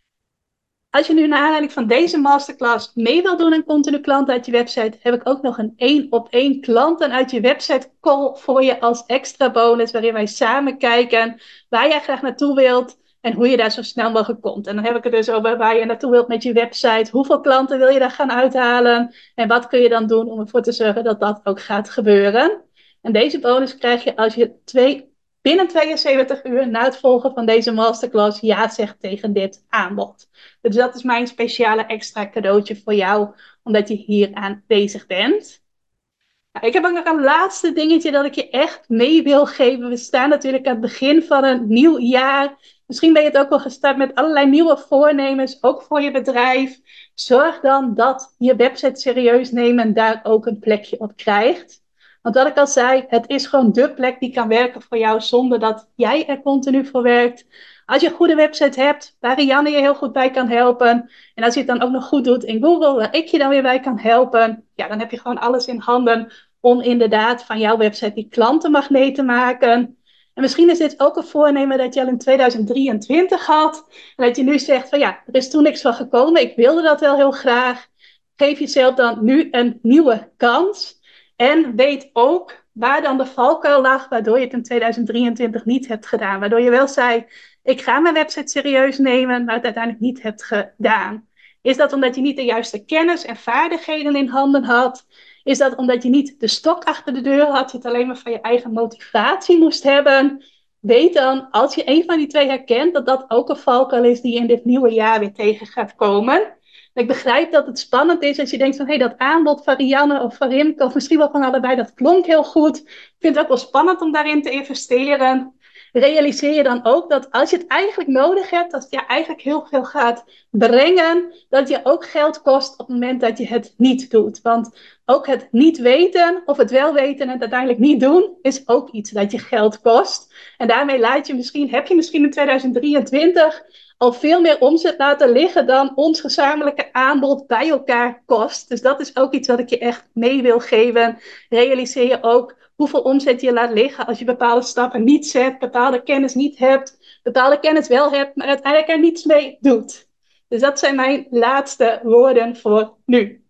Als je nu naar aanleiding van deze masterclass mee wilt doen aan continu klanten uit je website, heb ik ook nog een één op één klanten uit je website call voor je als extra bonus, waarin wij samen kijken waar jij graag naartoe wilt en hoe je daar zo snel mogelijk komt. En dan heb ik het dus over waar je naartoe wilt met je website, hoeveel klanten wil je daar gaan uithalen en wat kun je dan doen om ervoor te zorgen dat dat ook gaat gebeuren. En deze bonus krijg je als je twee, binnen tweeënzeventig uur na het volgen van deze masterclass ja zegt tegen dit aanbod. Dus dat is mijn speciale extra cadeautje voor jou, omdat je hieraan bezig bent. Nou, ik heb ook nog een laatste dingetje dat ik je echt mee wil geven. We staan natuurlijk aan het begin van een nieuw jaar. Misschien ben je het ook wel gestart met allerlei nieuwe voornemens, ook voor je bedrijf. Zorg dan dat je website serieus nemen daar ook een plekje op krijgt. Want wat ik al zei, het is gewoon dé plek die kan werken voor jou zonder dat jij er continu voor werkt. Als je een goede website hebt, waar Rianne je heel goed bij kan helpen. En als je het dan ook nog goed doet in Google, waar ik je dan weer bij kan helpen. Ja, dan heb je gewoon alles in handen om inderdaad van jouw website die klantenmagneet te maken. En misschien is dit ook een voornemen dat je al in tweeduizend drieëntwintig had. En dat je nu zegt van ja, er is toen niks van gekomen. Ik wilde dat wel heel graag. Geef jezelf dan nu een nieuwe kans. En weet ook waar dan de valkuil lag, waardoor je het in tweeduizend drieëntwintig niet hebt gedaan. Waardoor je wel zei, ik ga mijn website serieus nemen, maar het uiteindelijk niet hebt gedaan. Is dat omdat je niet de juiste kennis en vaardigheden in handen had? Is dat omdat je niet de stok achter de deur had, je het alleen maar van je eigen motivatie moest hebben? Weet dan, als je een van die twee herkent, dat dat ook een valkuil is die je in dit nieuwe jaar weer tegen gaat komen. Ik begrijp dat het spannend is als je denkt van, hé, hey, dat aanbod van Rianne of van Rimke, of misschien wel van allebei, dat klonk heel goed. Ik vind het ook wel spannend om daarin te investeren. Realiseer je dan ook dat als je het eigenlijk nodig hebt, dat het je eigenlijk heel veel gaat brengen, dat je ook geld kost op het moment dat je het niet doet. Want ook het niet weten of het wel weten en het uiteindelijk niet doen, is ook iets dat je geld kost. En daarmee laat je misschien, heb je misschien in tweeduizend drieëntwintig al veel meer omzet laten liggen dan ons gezamenlijke aanbod bij elkaar kost. Dus dat is ook iets wat ik je echt mee wil geven. Realiseer je ook hoeveel omzet je laat liggen als je bepaalde stappen niet zet, bepaalde kennis niet hebt, bepaalde kennis wel hebt, maar uiteindelijk er niets mee doet. Dus dat zijn mijn laatste woorden voor nu.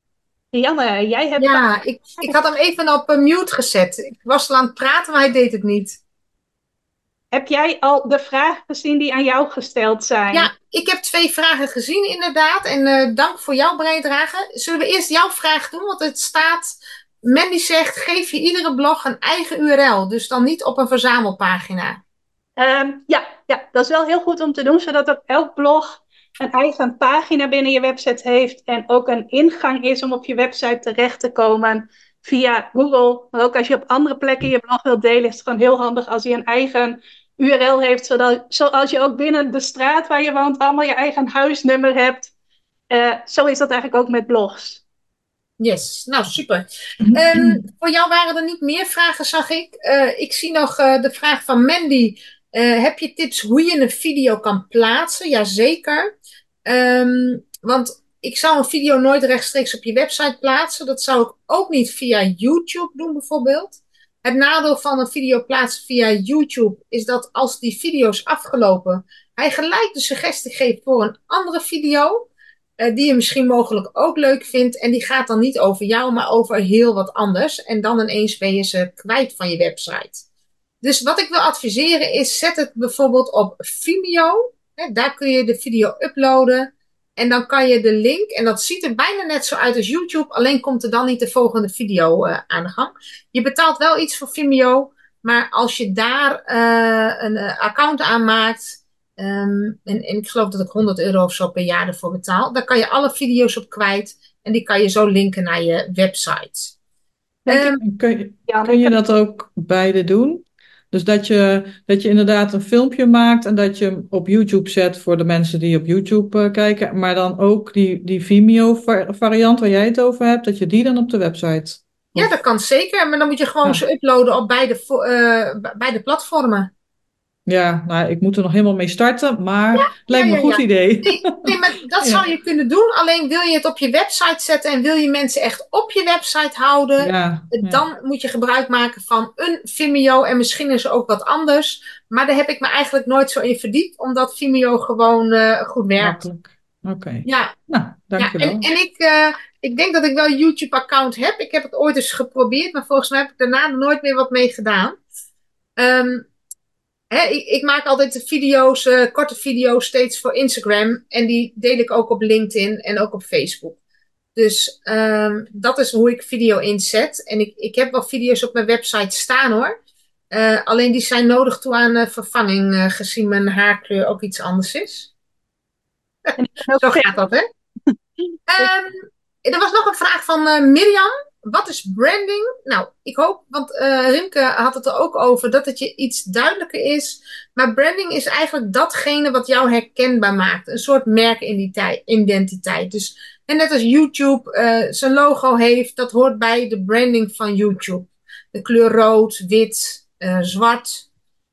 Rianne, jij hebt... Ja, ik, ik had hem even op mute gezet. Ik was al aan het praten, maar hij deed het niet. Heb jij al de vragen gezien die aan jou gesteld zijn? Ja, ik heb twee vragen gezien inderdaad. En uh, dank voor jouw bijdrage. Zullen we eerst jouw vraag doen? Want het staat... Mandy zegt, geef je iedere blog een eigen U R L. Dus dan niet op een verzamelpagina. Um, ja, ja, dat is wel heel goed om te doen. Zodat ook elk blog een eigen pagina binnen je website heeft. En ook een ingang is om op je website terecht te komen via Google. Maar ook als je op andere plekken je blog wilt delen, is het gewoon heel handig als je een eigen U R L heeft. Zodat, zoals je ook binnen de straat waar je woont allemaal je eigen huisnummer hebt. Uh, zo is dat eigenlijk ook met blogs. Yes, nou super. Ehm, voor jou waren er niet meer vragen, zag ik. Eh, ik zie nog eh, de vraag van Mandy. Eh, heb je tips hoe je een video kan plaatsen? Jazeker. Ehm, want ik zou een video nooit rechtstreeks op je website plaatsen. Dat zou ik ook niet via YouTube doen, bijvoorbeeld. Het nadeel van een video plaatsen via YouTube is dat als die video is afgelopen, hij gelijk de suggestie geeft voor een andere video. Uh, die je misschien mogelijk ook leuk vindt. En die gaat dan niet over jou, maar over heel wat anders. En dan ineens ben je ze kwijt van je website. Dus wat ik wil adviseren is, zet het bijvoorbeeld op Vimeo. Hè, daar kun je de video uploaden. En dan kan je de link, en dat ziet er bijna net zo uit als YouTube, alleen komt er dan niet de volgende video uh, aan de gang. Je betaalt wel iets voor Vimeo, maar als je daar uh, een uh, account aanmaakt, Um, en, en ik geloof dat ik honderd euro of zo per jaar ervoor betaal. Daar kan je alle video's op kwijt. En die kan je zo linken naar je website. Denk Um, ik, Kun je, ja, kun denk je ik, dat ook beide doen? Dus dat je, dat je inderdaad een filmpje maakt en dat je hem op YouTube zet voor de mensen die op YouTube uh, kijken. Maar dan ook die, die Vimeo va- variant waar jij het over hebt, dat je die dan op de website. ja, Of, dat kan zeker. Maar dan moet je gewoon ja. ze uploaden op beide, uh, beide platformen. Ja, nou, ik moet er nog helemaal mee starten, maar Ja, het lijkt ja, me een ja, goed ja. idee. Nee, nee, maar dat Ja, zou je kunnen doen. Alleen wil je het op je website zetten en wil je mensen echt op je website houden, ja, ja. dan moet je gebruik maken van een Vimeo. En misschien is er ook wat anders. Maar daar heb ik me eigenlijk nooit zo in verdiept, omdat Vimeo gewoon uh, goed werkt. Makkelijk. Oké. Okay. Ja, Nou, ja. En, dankjewel. en ik, uh, ik denk dat ik wel een YouTube-account heb. Ik heb het ooit eens geprobeerd, maar volgens mij heb ik daarna nooit meer wat mee gedaan. Um, Hè, ik, ik maak altijd de video's, uh, korte video's steeds voor Instagram. En die deel ik ook op LinkedIn en ook op Facebook. Dus um, dat is hoe ik video inzet. En ik, ik heb wel video's op mijn website staan hoor. Uh, alleen die zijn nodig toe aan uh, vervanging, uh, gezien mijn haarkleur ook iets anders is. Zo gaat dat, hè? Um, er was nog een vraag van uh, Mirjam. Wat is branding? Nou, ik hoop, want uh, Rimke had het er ook over, dat het je iets duidelijker is. Maar branding is eigenlijk datgene wat jou herkenbaar maakt. Een soort merkidentiteit. Dus en net als YouTube uh, zijn logo heeft, dat hoort bij de branding van YouTube. De kleur rood, wit, uh, zwart.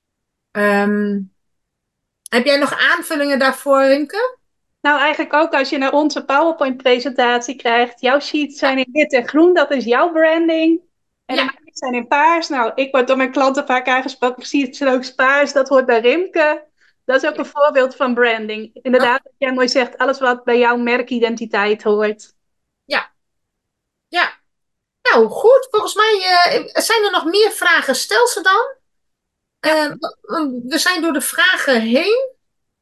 Um, heb jij nog aanvullingen daarvoor, Rimke? nou, eigenlijk ook als je naar onze PowerPoint-presentatie krijgt. Jouw sheets zijn in wit en groen, dat is jouw branding. En Ja. de mijne zijn in paars. Nou, ik word door mijn klanten vaak aangesproken. Ik zie het zijn ook paars, dat hoort bij Rimke. Dat is ook een voorbeeld van branding. Inderdaad, wat jij mooi zegt, alles wat bij jouw merkidentiteit hoort. Ja. Ja. Nou, goed. Volgens mij uh, zijn er nog meer vragen. Stel ze dan. Uh, we zijn door de vragen heen.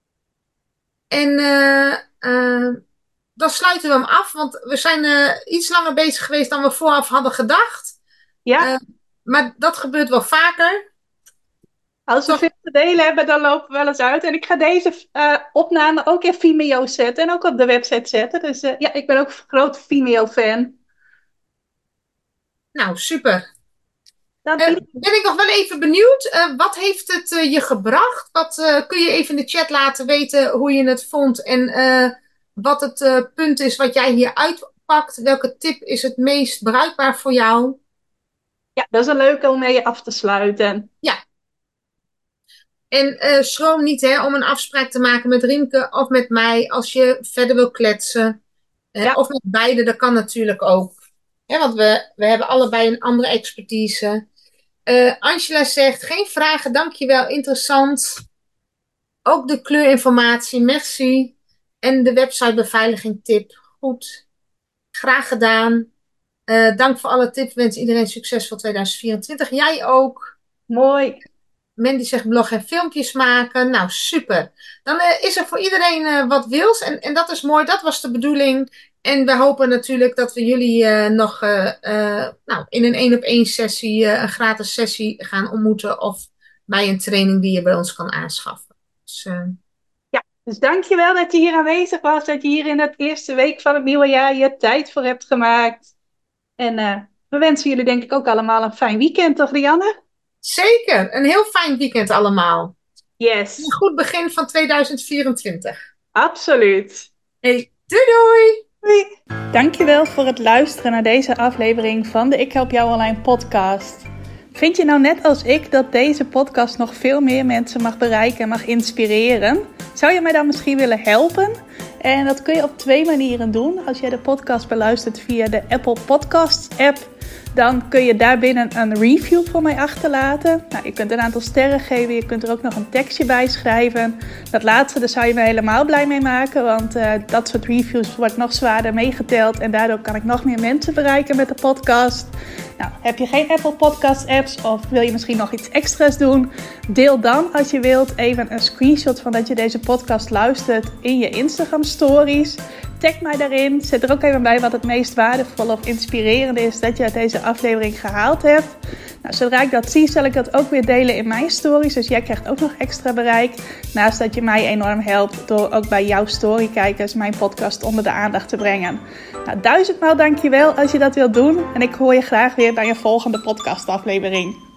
En uh, uh, dan sluiten we hem af. Want we zijn uh, iets langer bezig geweest dan we vooraf hadden gedacht. Ja. Uh, maar dat gebeurt wel vaker. Als we Toch? veel te delen hebben, dan lopen we wel eens uit. En ik ga deze uh, opname ook in Vimeo zetten. En ook op de website zetten. Dus uh, ja, ik ben ook een groot Vimeo-fan. Nou, super. Dan Uh, ben ik nog wel even benieuwd. Uh, wat heeft het uh, je gebracht? Wat, uh, kun je even in de chat laten weten hoe je het vond? En uh, wat het uh, punt is wat jij hier uitpakt? Welke tip is het meest bruikbaar voor jou? Ja, dat is een leuke om mee af te sluiten. Ja. En uh, schroom niet hè, om een afspraak te maken met Rimke of met mij als je verder wil kletsen. Uh, ja. Of met beide, dat kan natuurlijk ook. Ja, want we, we hebben allebei een andere expertise. Uh, Angela zegt, geen vragen, dankjewel, interessant. Ook de kleurinformatie, merci. En de websitebeveiliging tip, goed. Graag gedaan. Uh, dank voor alle tips, wens iedereen succes voor tweeduizend vierentwintig. Jij ook. Mooi. Mandy zegt blog en filmpjes maken. Nou, super. Dan uh, is er voor iedereen uh, wat wils. En, en dat is mooi. Dat was de bedoeling. En we hopen natuurlijk dat we jullie uh, nog uh, uh, nou, in een één op één sessie, uh, een gratis sessie gaan ontmoeten. Of bij een training die je bij ons kan aanschaffen. Dus, uh... ja, dus dankjewel dat je hier aanwezig was. Dat je hier in het eerste week van het nieuwe jaar je tijd voor hebt gemaakt. En uh, we wensen jullie denk ik ook allemaal een fijn weekend, toch Rianne? Zeker, een heel fijn weekend allemaal. Yes. Een goed begin van tweeduizend vierentwintig. Absoluut. Hey, doei doei! Doei! Dankjewel voor het luisteren naar deze aflevering van de Ik Help Jou Online podcast. Vind je nou net als ik dat deze podcast nog veel meer mensen mag bereiken en mag inspireren? Zou je mij dan misschien willen helpen? En dat kun je op twee manieren doen. Als jij de podcast beluistert via de Apple Podcasts app, dan kun je daarbinnen een review voor mij achterlaten. Nou, je kunt een aantal sterren geven, je kunt er ook nog een tekstje bij schrijven. Dat laatste, daar zou je me helemaal blij mee maken, want uh, dat soort reviews wordt nog zwaarder meegeteld en daardoor kan ik nog meer mensen bereiken met de podcast. Nou, heb je geen Apple Podcast apps of wil je misschien nog iets extra's doen? Deel dan, als je wilt, even een screenshot van dat je deze podcast luistert in je Instagram stories. Tag mij daarin. Zet er ook even bij wat het meest waardevolle of inspirerende is dat je uit deze aflevering gehaald hebt. Nou, zodra ik dat zie, zal ik dat ook weer delen in mijn stories. Dus jij krijgt ook nog extra bereik. Naast dat je mij enorm helpt door ook bij jouw storykijkers mijn podcast onder de aandacht te brengen. Nou, duizendmaal dankjewel als je dat wilt doen. En ik hoor je graag weer bij een volgende podcastaflevering.